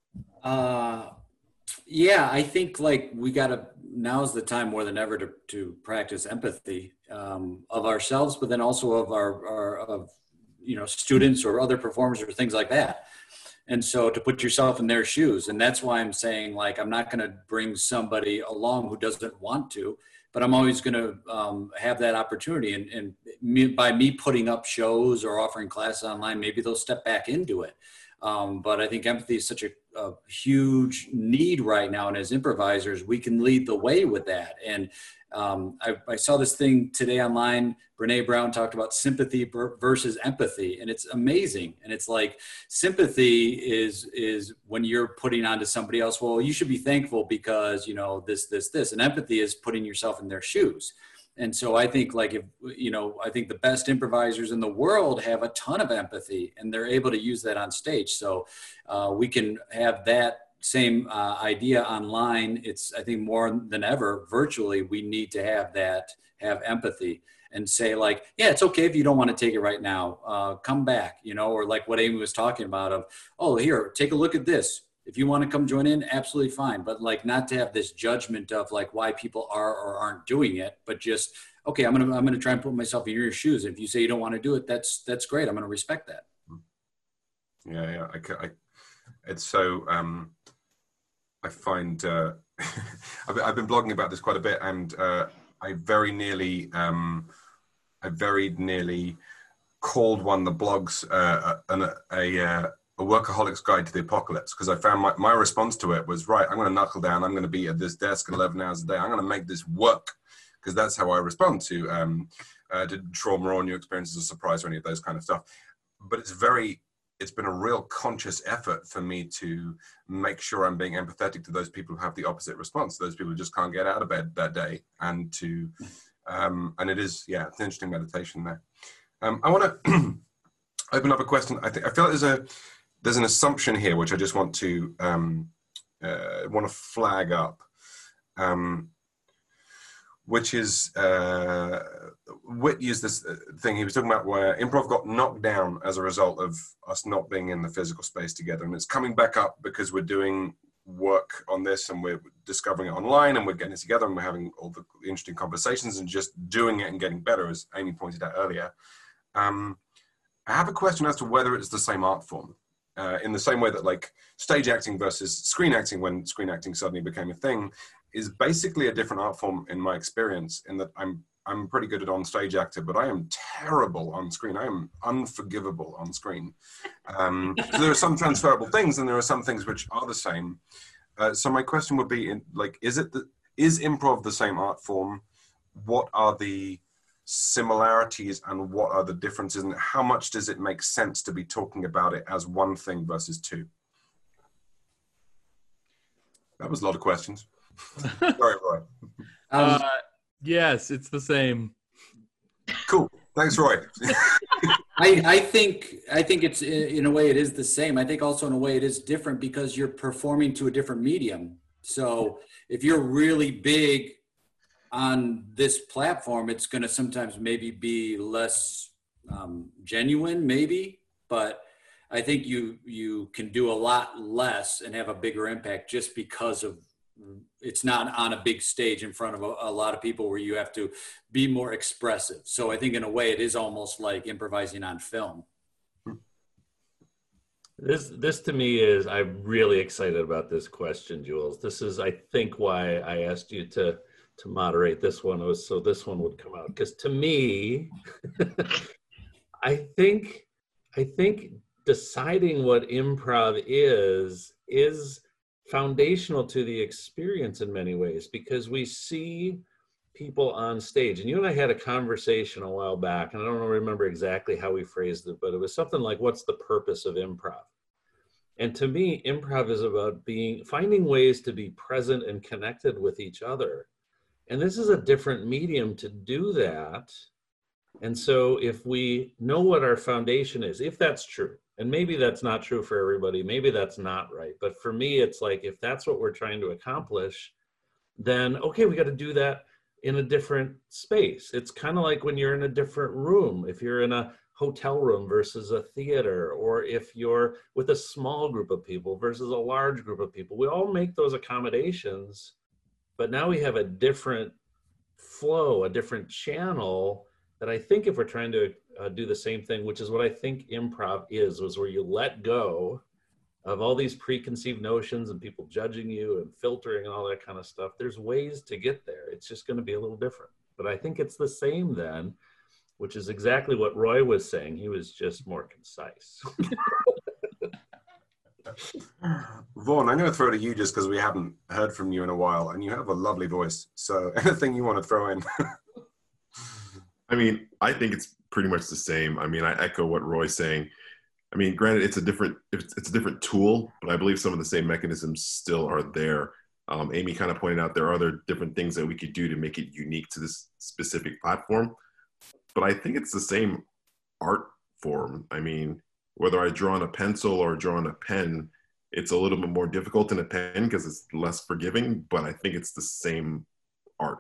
Uh, yeah, I think like we gotta, now's the time more than ever to, to practice empathy um, of ourselves, but then also of our, our, of, you know, students or other performers or things like that. And so to put yourself in their shoes. And that's why I'm saying, like, I'm not going to bring somebody along who doesn't want to, but I'm always going to um, have that opportunity. And, and me, by me putting up shows or offering classes online, maybe they'll step back into it. Um, but I think empathy is such a, a huge need right now. And as improvisers, we can lead the way with that. And um, I, I saw this thing today online. Brene Brown talked about sympathy versus empathy. And it's amazing. And it's like sympathy is, is when you're putting onto somebody else, well, you should be thankful because, you know, this, this, this. And empathy is putting yourself in their shoes. And so I think like, if, you know, I think the best improvisers in the world have a ton of empathy and they're able to use that on stage. So uh, we can have that same uh, idea online. It's, I think more than ever, virtually, we need to have that, have empathy and say like, yeah, it's okay if you don't want to take it right now, uh, come back, you know, or like what Amy was talking about of, oh, here, take a look at this. If you want to come join in, absolutely fine. But like not to have this judgment of like why people are or aren't doing it, but just, okay, I'm going to, I'm going to try and put myself in your shoes. If you say you don't want to do it, that's, that's great. I'm going to respect that. Yeah. Yeah. I, I, it's so, um, I find, uh, I've, I've been blogging about this quite a bit and, uh, I very nearly, um, I very nearly called one of the blogs, uh, a, a, a, a workaholic's guide to the apocalypse, because I found my, my response to it was, right, I'm going to knuckle down. I'm going to be at this desk eleven hours a day. I'm going to make this work, because that's how I respond to, um, uh, to trauma or new experiences of surprise or any of those kind of stuff. But it's very, it's been a real conscious effort for me to make sure I'm being empathetic to those people who have the opposite response, those people who just can't get out of bed that day. And to, um, and it is, yeah, it's an interesting meditation there. Um, I want to open up a question. I think, I feel like there's a, There's an assumption here, which I just want to um, uh, want to flag up, um, which is uh, Whit used this thing he was talking about where improv got knocked down as a result of us not being in the physical space together, and it's coming back up because we're doing work on this and we're discovering it online and we're getting it together and we're having all the interesting conversations and just doing it and getting better, as Amy pointed out earlier. Um, I have a question as to whether it's the same art form. Uh, in the same way that like stage acting versus screen acting, when screen acting suddenly became a thing, is basically a different art form in my experience, in that I'm I'm pretty good at on stage actor, but I am terrible on screen. I am unforgivable on screen. Um, so there are some transferable things and there are some things which are the same. Uh, so my question would be, in, like, is it the, is improv the same art form? What are the similarities and what are the differences, and how much does it make sense to be talking about it as one thing versus two? That was a lot of questions. Sorry, Roy. Uh, yes, it's the same. Cool. Thanks, Roy. I, I think I think it's in a way it is the same. I think also in a way it is different because you're performing to a different medium. So if you're really big on this platform, it's going to sometimes maybe be less um, genuine, maybe, but I think you you can do a lot less and have a bigger impact just because of it's not on a big stage in front of a, a lot of people where you have to be more expressive. So I think in a way it is almost like improvising on film. This, this to me is, I'm really excited about this question, Jules. This is, I think, why I asked you to to moderate this one, was so this one would come out. Because to me, I think, I think deciding what improv is, is foundational to the experience in many ways, because we see people on stage. And you and I had a conversation a while back, and I don't remember exactly how we phrased it, but it was something like, what's the purpose of improv? And to me, improv is about being, finding ways to be present and connected with each other. And this is a different medium to do that. And so if we know what our foundation is, if that's true, and maybe that's not true for everybody, maybe that's not right. But for me, it's like, if that's what we're trying to accomplish, then, okay, we got to do that in a different space. It's kind of like when you're in a different room, if you're in a hotel room versus a theater, or if you're with a small group of people versus a large group of people, we all make those accommodations, but now we have a different flow, a different channel that I think if we're trying to uh, do the same thing, which is what I think improv is, was where you let go of all these preconceived notions and people judging you and filtering and all that kind of stuff. There's ways to get there. It's just going to be a little different. But I think it's the same then, which is exactly what Roy was saying. He was just more concise. Vaughn, I'm going to throw to you just because we haven't heard from you in a while, and you have a lovely voice. So anything you want to throw in? I mean, I think it's pretty much the same. I mean, I echo what Roy's saying. I mean, granted, it's a different it's, it's a different tool, but I believe some of the same mechanisms still are there. Um, Amy kind of pointed out there are other different things that we could do to make it unique to this specific platform. But I think it's the same art form. I mean, whether I draw on a pencil or draw on a pen, it's a little bit more difficult in a pen because it's less forgiving, but I think it's the same art.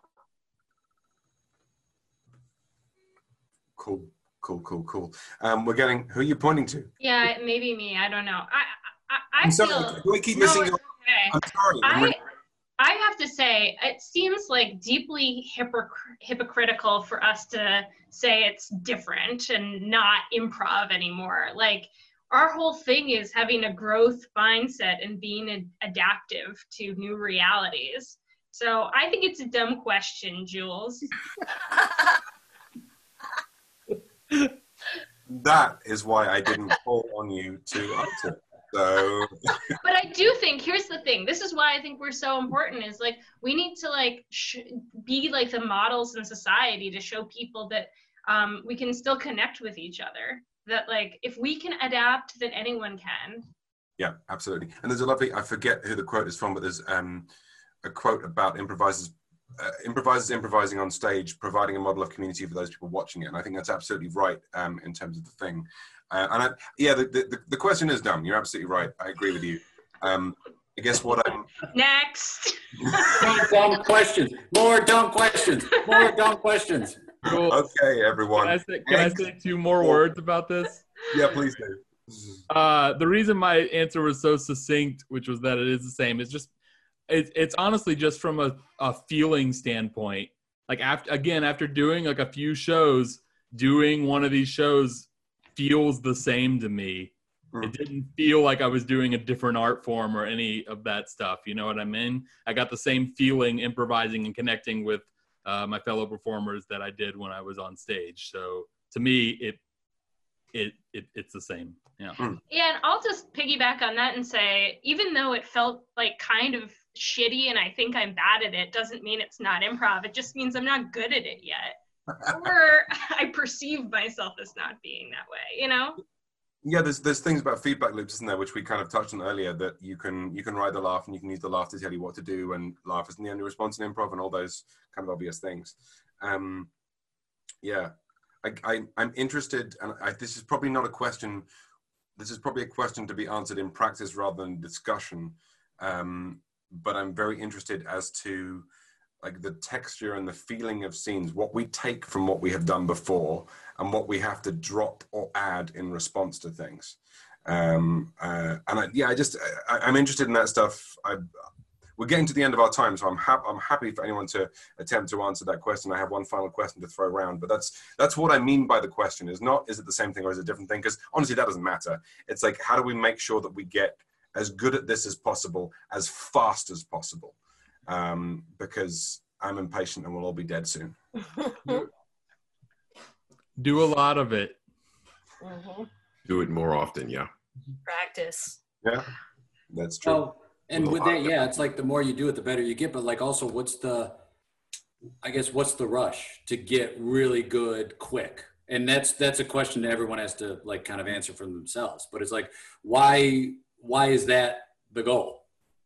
Cool, cool, cool, cool. Um, we're getting, who are you pointing to? Yeah, maybe me. I don't know. I I, I I'm sorry, feel. can we keep No, missing it's your, okay. I'm sorry. I'm I re- I have to say, it seems like deeply hypocr- hypocritical for us to say it's different and not improv anymore. Like, our whole thing is having a growth mindset and being a- adaptive to new realities. So I think it's a dumb question, Jules. That is why I didn't call on you to answer. So, But I do think, here's the thing, this is why I think we're so important, is like, we need to like sh- be like the models in society to show people that um, we can still connect with each other. That like, if we can adapt, then anyone can. yeah, absolutely. And there's a lovely, I forget who the quote is from, but there's um, a quote about improvisers, uh, improvisers improvising on stage, providing a model of community for those people watching it. And I think that's absolutely right um, in terms of the thing. Uh, and I, yeah, the, the, the question is dumb. You're absolutely right. I agree with you. Um, I guess what I'm... Next. More dumb questions. More dumb questions. More dumb questions. Cool. Okay, everyone. Can I say, can I say two more words about this? Yeah, please do. Uh, the reason my answer was so succinct, which was that it is the same, is just it, it's honestly just from a, a feeling standpoint. Like after again, after doing like a few shows, doing one of these shows feels the same to me. Mm. It didn't feel like I was doing a different art form or any of that stuff. You know what I mean? I got the same feeling improvising and connecting with uh, my fellow performers that I did when I was on stage. So to me, it it, it it's the same. Yeah. Mm. Yeah, and I'll just piggyback on that and say, even though it felt like kind of shitty and I think I'm bad at it, doesn't mean it's not improv. It just means I'm not good at it yet. Or I perceive myself as not being that way, you know? Yeah, there's there's things about feedback loops, isn't there, which we kind of touched on earlier, that you can you can ride the laugh and you can use the laugh to tell you what to do, and laugh isn't the only response in improv and all those kind of obvious things. Um, yeah, I, I, I'm interested, and I, this is probably not a question, this is probably a question to be answered in practice rather than discussion, um, but I'm very interested as to like the texture and the feeling of scenes, what we take from what we have done before and what we have to drop or add in response to things. Um, uh, and I, yeah, I just, I, I'm interested in that stuff. I, we're getting to the end of our time, so I'm, hap- I'm happy for anyone to attempt to answer that question. I have one final question to throw around, but that's, that's what I mean by the question, is not, is it the same thing or is it a different thing? Because honestly, that doesn't matter. It's like, how do we make sure that we get as good at this as possible, as fast as possible? Um, because I'm impatient and we'll all be dead soon. Do a lot of it. Mm-hmm. Do it more often, yeah. Practice. Yeah, that's true. Well, and with that, yeah, it's like the more you do it, the better you get. But like also, what's the, I guess, what's the rush to get really good quick? And that's that's a question that everyone has to like kind of answer for themselves. But it's like, why why is that the goal?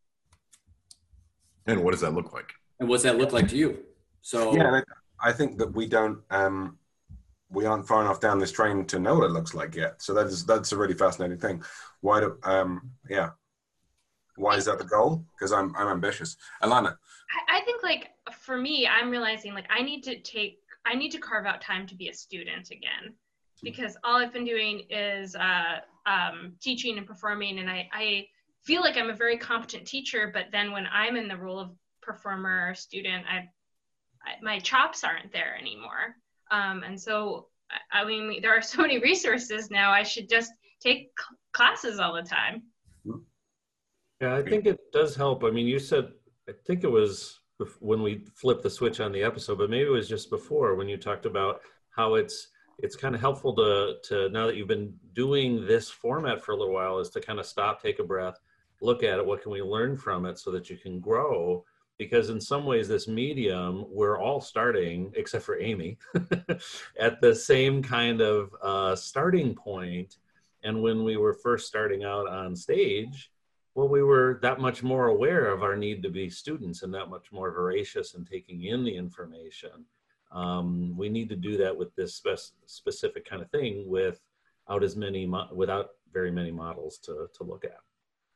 And what does that look like? And what's that look like to you? So yeah, and I, I think that we don't, um, we aren't far enough down this train to know what it looks like yet. So that is, that's a really fascinating thing. Why do, um, yeah. Why is that the goal? Because I'm, I'm ambitious. Alana. I, I think like for me, I'm realizing like I need to take, I need to carve out time to be a student again, because all I've been doing is uh, um, teaching and performing. And I, I feel like I'm a very competent teacher, but then when I'm in the role of performer or student, I, I my chops aren't there anymore. Um, and so, I, I mean, there are so many resources now. I should just take c- classes all the time. Yeah, I think it does help. I mean, you said, I think it was when we flipped the switch on the episode, but maybe it was just before when you talked about how it's it's kind of helpful to, to, now that you've been doing this format for a little while, is to kind of stop, take a breath, look at it, what can we learn from it so that you can grow? Because in some ways, this medium, we're all starting, except for Amy, at the same kind of uh, starting point. And when we were first starting out on stage, well, we were that much more aware of our need to be students and that much more voracious in taking in the information. Um, we need to do that with this spe- specific kind of thing without as many, mo- without very many models to, to look at.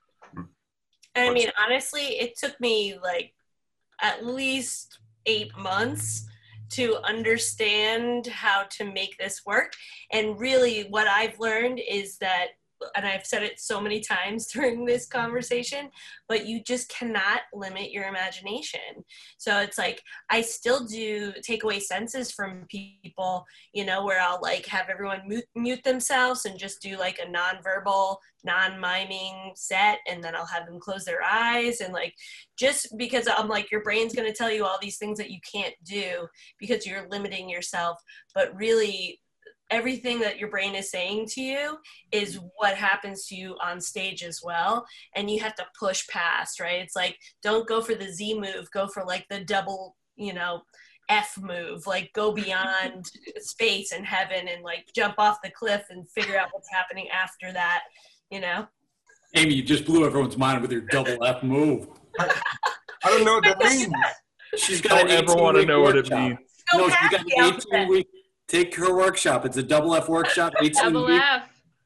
And I mean, honestly, it took me like at least eight months to understand how to make this work. And really what I've learned is that, and I've said it so many times during this conversation, but you just cannot limit your imagination. So it's like, I still do take away senses from people, you know, where I'll like have everyone mute, mute themselves and just do like a non-verbal, non-miming set. And then I'll have them close their eyes. And like, just because I'm like, your brain's going to tell you all these things that you can't do because you're limiting yourself, but really everything that your brain is saying to you is what happens to you on stage as well. And you have to push past, right? It's like, don't go for the Z move, go for like the double, you know, F move, like go beyond space and heaven and like jump off the cliff and figure out what's happening after that, you know? Amy, you just blew everyone's mind with your double F move. I don't know what that means. She's got Don't ever want to know what it means. No, she's got an eighteen week. Take her workshop. It's a double F workshop. Double F.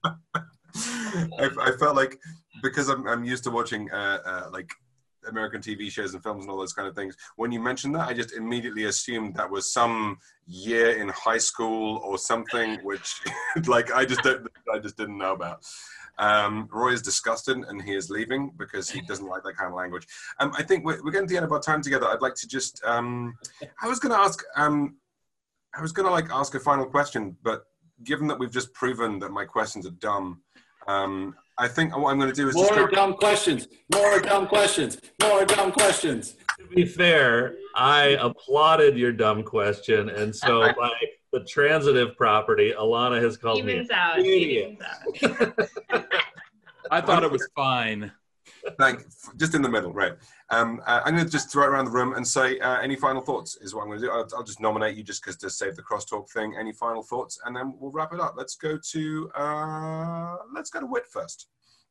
I, I felt like, because I'm, I'm used to watching uh, uh, like American T V shows and films and all those kind of things, when you mentioned that, I just immediately assumed that was some year in high school or something, which like I just don't, I just didn't know about. Um, Roy is disgusted and he is leaving because he doesn't like that kind of language. Um, I think we're, we're getting to the end of our time together. I'd like to just, um, I was going to ask, um, I was going to like ask a final question, but given that we've just proven that my questions are dumb, um, I think what I'm going to do is more just dumb questions, more dumb questions, more dumb questions. To be fair, I applauded your dumb question, and so by the transitive property, Alana has called Evens me out. Evens out. I thought it was fine. Thank, just in the middle, right? Um, uh, I'm going to just throw it around the room and say, uh, any final thoughts is what I'm going to do. I'll, I'll just nominate you just because to save the crosstalk thing. Any final thoughts, and then we'll wrap it up. Let's go to uh, let's go to Whit first.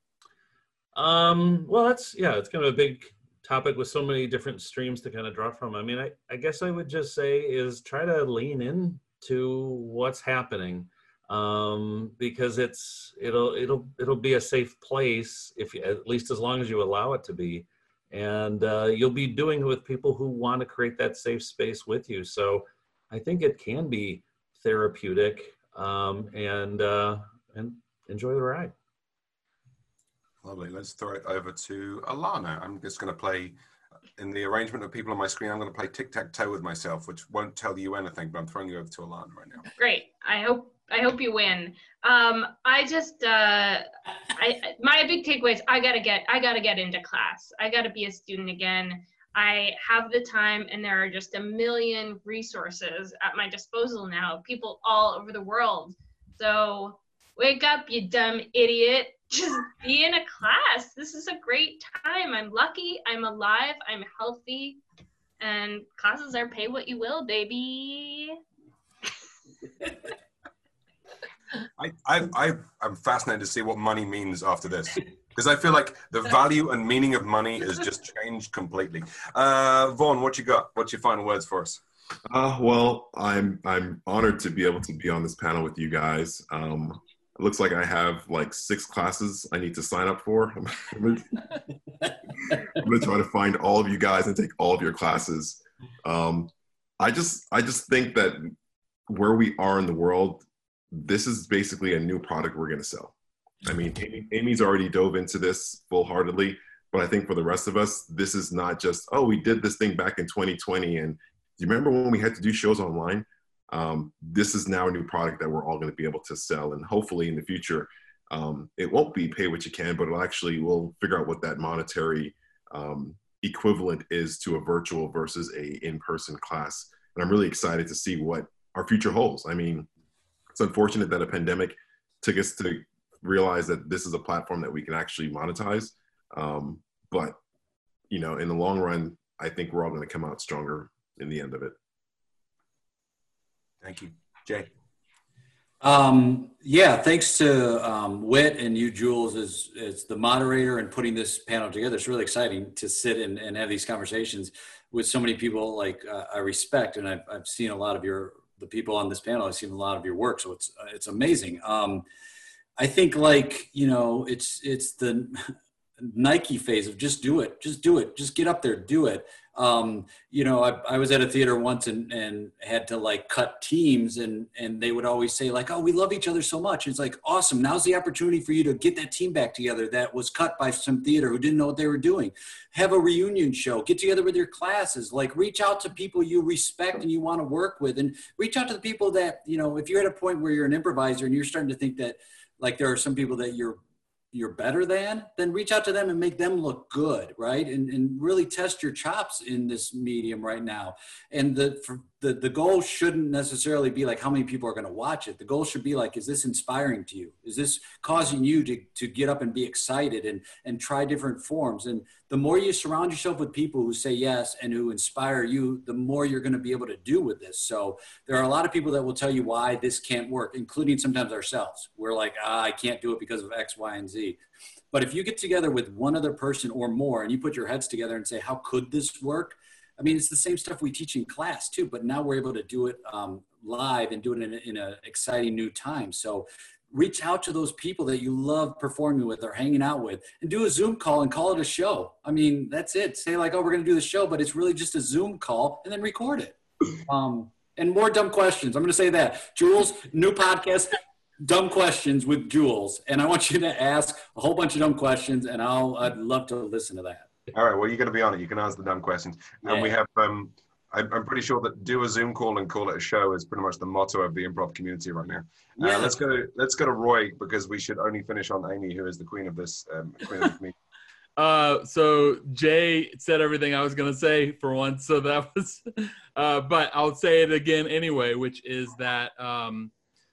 Um, well, that's, yeah, it's kind of a big topic with so many different streams to kind of draw from. I mean, I, I guess I would just say is try to lean in to what's happening, um, because it's, it'll, it'll, it'll be a safe place if you, at least as long as you allow it to be. And uh, you'll be doing it with people who want to create that safe space with you. So I think it can be therapeutic, um, and, uh, and enjoy the ride. Lovely. Let's throw it over to Alana. I'm just going to play, in the arrangement of people on my screen, I'm going to play tic-tac-toe with myself, which won't tell you anything, but I'm throwing you over to Alana right now. Great. I hope I hope you win. Um, I just, uh, I my big takeaway is I gotta get I gotta get into class. I gotta be a student again. I have the time, and there are just a million resources at my disposal now, people all over the world. So wake up, you dumb idiot. Just be in a class. This is a great time. I'm lucky. I'm alive. I'm healthy. And classes are pay what you will, baby. I, I, I, I'm fascinated to see what money means after this, because I feel like the value and meaning of money has just changed completely. Uh, Vaughn, what you got? What's your final words for us? Uh, well, I'm I'm honored to be able to be on this panel with you guys. Um, it looks like I have like six classes I need to sign up for. I'm going to try to find all of you guys and take all of your classes. Um, I just I just think that where we are in the world, this is basically a new product we're going to sell. I mean, Amy, Amy's already dove into this full-heartedly, but I think for the rest of us, this is not just, oh, we did this thing back in twenty twenty, and do you remember when we had to do shows online? Um, this is now a new product that we're all going to be able to sell, and hopefully in the future, um, it won't be pay what you can, but it'll actually, we'll figure out what that monetary um, equivalent is to a virtual versus a in-person class. And I'm really excited to see what our future holds. I mean, it's unfortunate that a pandemic took us to realize that this is a platform that we can actually monetize. Um, but, you know, in the long run, I think we're all going to come out stronger in the end of it. Thank you. Jay. Um, yeah, thanks to um, Whit and you, Jules, as, as the moderator and putting this panel together. It's really exciting to sit and, and have these conversations with so many people like uh, I respect, and I've, I've seen a lot of your, the people on this panel, I've seen a lot of your work, so it's, uh, it's amazing. Um, I think like, you know, it's, it's the Nike phase of just do it, just do it, just get up there, do it. Um, you know, I, I was at a theater once and, and had to like cut teams, and, and they would always say like, oh, we love each other so much. And it's like, awesome. Now's the opportunity for you to get that team back together that was cut by some theater who didn't know what they were doing. Have a reunion show, get together with your classes, like reach out to people you respect and you want to work with, and reach out to the people that, you know, if you're at a point where you're an improviser and you're starting to think that like there are some people that you're you're better than, then reach out to them and make them look good, right? And, and really test your chops in this medium right now. And the, for the, the goal shouldn't necessarily be like how many people are gonna watch it. The goal should be like, is this inspiring to you? Is this causing you to, to get up and be excited and, and try different forms? And the more you surround yourself with people who say yes and who inspire you, the more you're gonna be able to do with this. So there are a lot of people that will tell you why this can't work, including sometimes ourselves. We're like, ah, I can't do it because of X, Y, and Z. But if you get together with one other person or more and you put your heads together and say, how could this work? I mean, it's the same stuff we teach in class too, but now we're able to do it um, live and do it in, a, in an exciting new time. So reach out to those people that you love performing with or hanging out with and do a Zoom call and call it a show. I mean, that's it. Say like, oh, we're going to do the show, but it's really just a Zoom call, and then record it. Um, and more dumb questions. I'm going to say that. Jules, new podcast, Dumb Questions with Jules. And I want you to ask a whole bunch of dumb questions, and I'll, I'd love to listen to that. All right, well, you're going to be on it. You can ask the dumb questions. And Yeah. we have, um, I'm, I'm pretty sure that do a Zoom call and call it a show is pretty much the motto of the improv community right now. Uh, Yeah. let's go. Let's go to Roy, because we should only finish on Amy, who is the queen of this. Um, queen of me. Uh, so Jay said everything I was gonna say for once, so that was. Uh, but I'll say it again anyway, which is that um,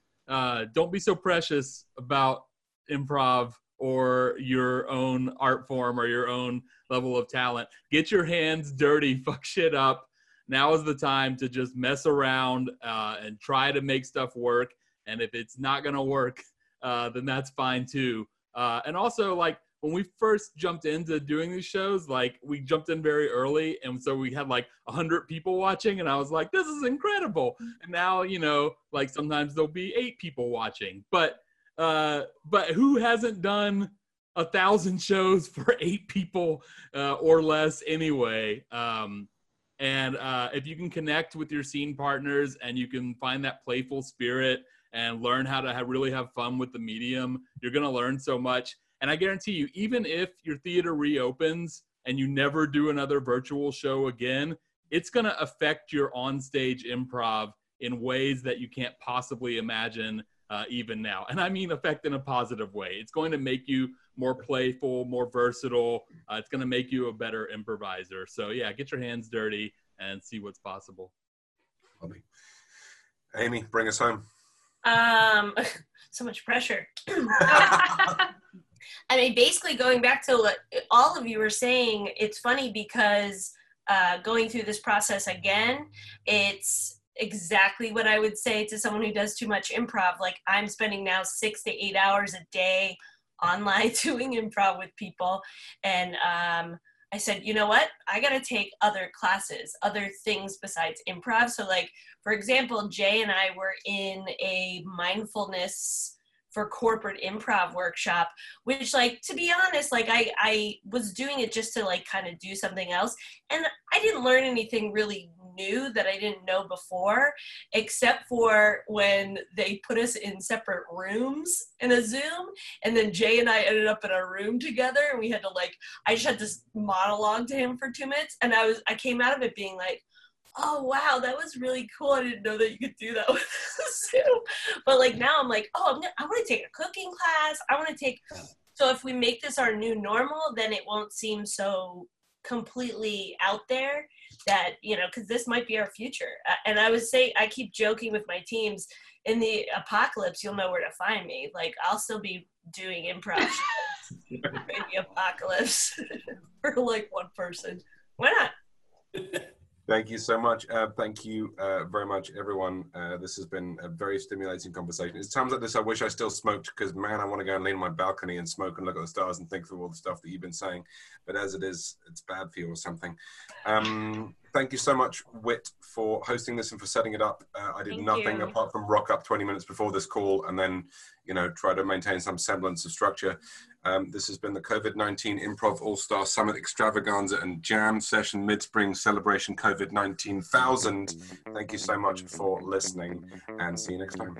uh, don't be so precious about improv or your own art form or your own level of talent. Get your hands dirty, fuck shit up. Now is the time to just mess around uh, and try to make stuff work. And if it's not gonna work, uh, then that's fine too. Uh, and also, like, when we first jumped into doing these shows, like, we jumped in very early, and so we had like a hundred people watching, and I was like, this is incredible. And now, you know, like, sometimes there'll be eight people watching, but uh, but who hasn't done a thousand shows for eight people uh, or less anyway? Um, and uh, if you can connect with your scene partners and you can find that playful spirit and learn how to have, really have fun with the medium, you're gonna learn so much. And I guarantee you, even if your theater reopens and you never do another virtual show again, it's going to affect your onstage improv in ways that you can't possibly imagine uh, even now. And I mean affect in a positive way. It's going to make you more playful, more versatile. Uh, it's going to make you a better improviser. So yeah, get your hands dirty and see what's possible. Amy, bring us home. Um, so much pressure. I mean, basically going back to what all of you were saying, it's funny because uh, going through this process again, it's exactly what I would say to someone who does too much improv. Like, I'm spending now six to eight hours a day online doing improv with people. And um, I said, you know what? I got to take other classes, other things besides improv. So like, for example, Jay and I were in a mindfulness for corporate improv workshop, which, like, to be honest, like I, I was doing it just to like kind of do something else. And I didn't learn anything really new that I didn't know before, except for when they put us in separate rooms in a Zoom. And then Jay and I ended up in a room together, and we had to like, I just had to monologue to him for two minutes. And I was, I came out of it being like, oh, wow, that was really cool. I didn't know that you could do that with Zoom. But like now I'm like, oh, I'm gonna, I want to take a cooking class. I want to take, so if we make this our new normal, then it won't seem so completely out there that, you know, because this might be our future. Uh, and I would say, I keep joking with my teams, in the apocalypse, you'll know where to find me. Like, I'll still be doing improv shows in the apocalypse for like one person. Why not? Thank you so much. Uh, thank you uh, very much, everyone. Uh, this has been a very stimulating conversation. It's times like this I wish I still smoked, because, man, I want to go and lean on my balcony and smoke and look at the stars and think through all the stuff that you've been saying. But as it is, it's bad for you or something. Um, thank you so much, Whit, for hosting this and for setting it up. Uh, I did Thank nothing you. apart from rock up twenty minutes before this call and then, you know, try to maintain some semblance of structure. Um, this has been the COVID nineteen Improv All-Star Summit Extravaganza and Jam Session Mid-Spring Celebration COVID nineteen thousand. Thank you so much for listening, and see you next time.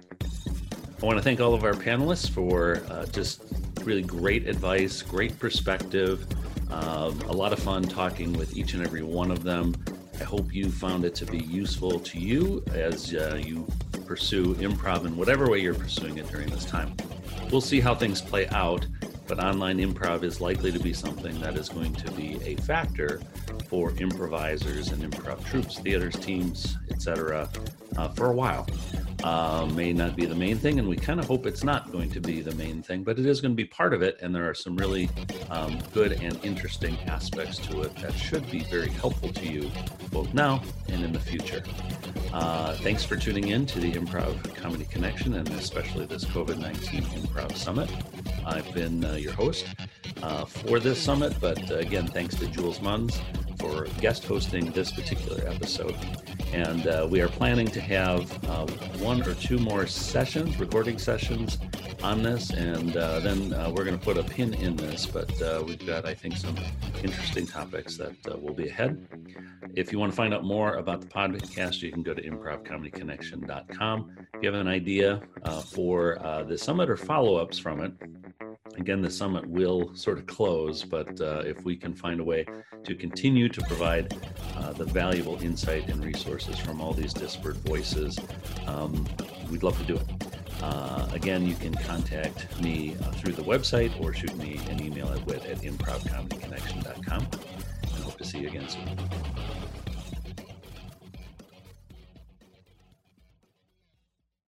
I want to thank all of our panelists for uh, just really great advice, great perspective, um, a lot of fun talking with each and every one of them. I hope you found it to be useful to you as uh, you pursue improv in whatever way you're pursuing it during this time. We'll see how things play out, but online improv is likely to be something that is going to be a factor for improvisers and improv troops, theaters, teams, et cetera, uh, for a while. Uh, may not be the main thing, and we kind of hope it's not going to be the main thing, but it is going to be part of it, and there are some really um, good and interesting aspects to it that should be very helpful to you both now and in the future. Uh, thanks for tuning in to the Improv Comedy Connection, and especially this COVID nineteen Improv Summit. I've been uh, your host uh, for this summit, but uh, again, thanks to Jules Munns for guest hosting this particular episode. And uh, we are planning to have uh, one or two more sessions, recording sessions on this, and uh, then uh, we're going to put a pin in this, but uh, we've got, I think, some interesting topics that uh, will be ahead. If you want to find out more about the podcast, you can go to improv comedy connection dot com. If you have an idea uh, for uh, the summit or follow-ups from it, again, the summit will sort of close, but uh, if we can find a way to continue to provide uh, the valuable insight and resources from all these disparate voices, um, we'd love to do it. Uh, again, you can contact me uh, through the website or shoot me an email at wit at improv comedy connection dot com. And hope to see you again soon.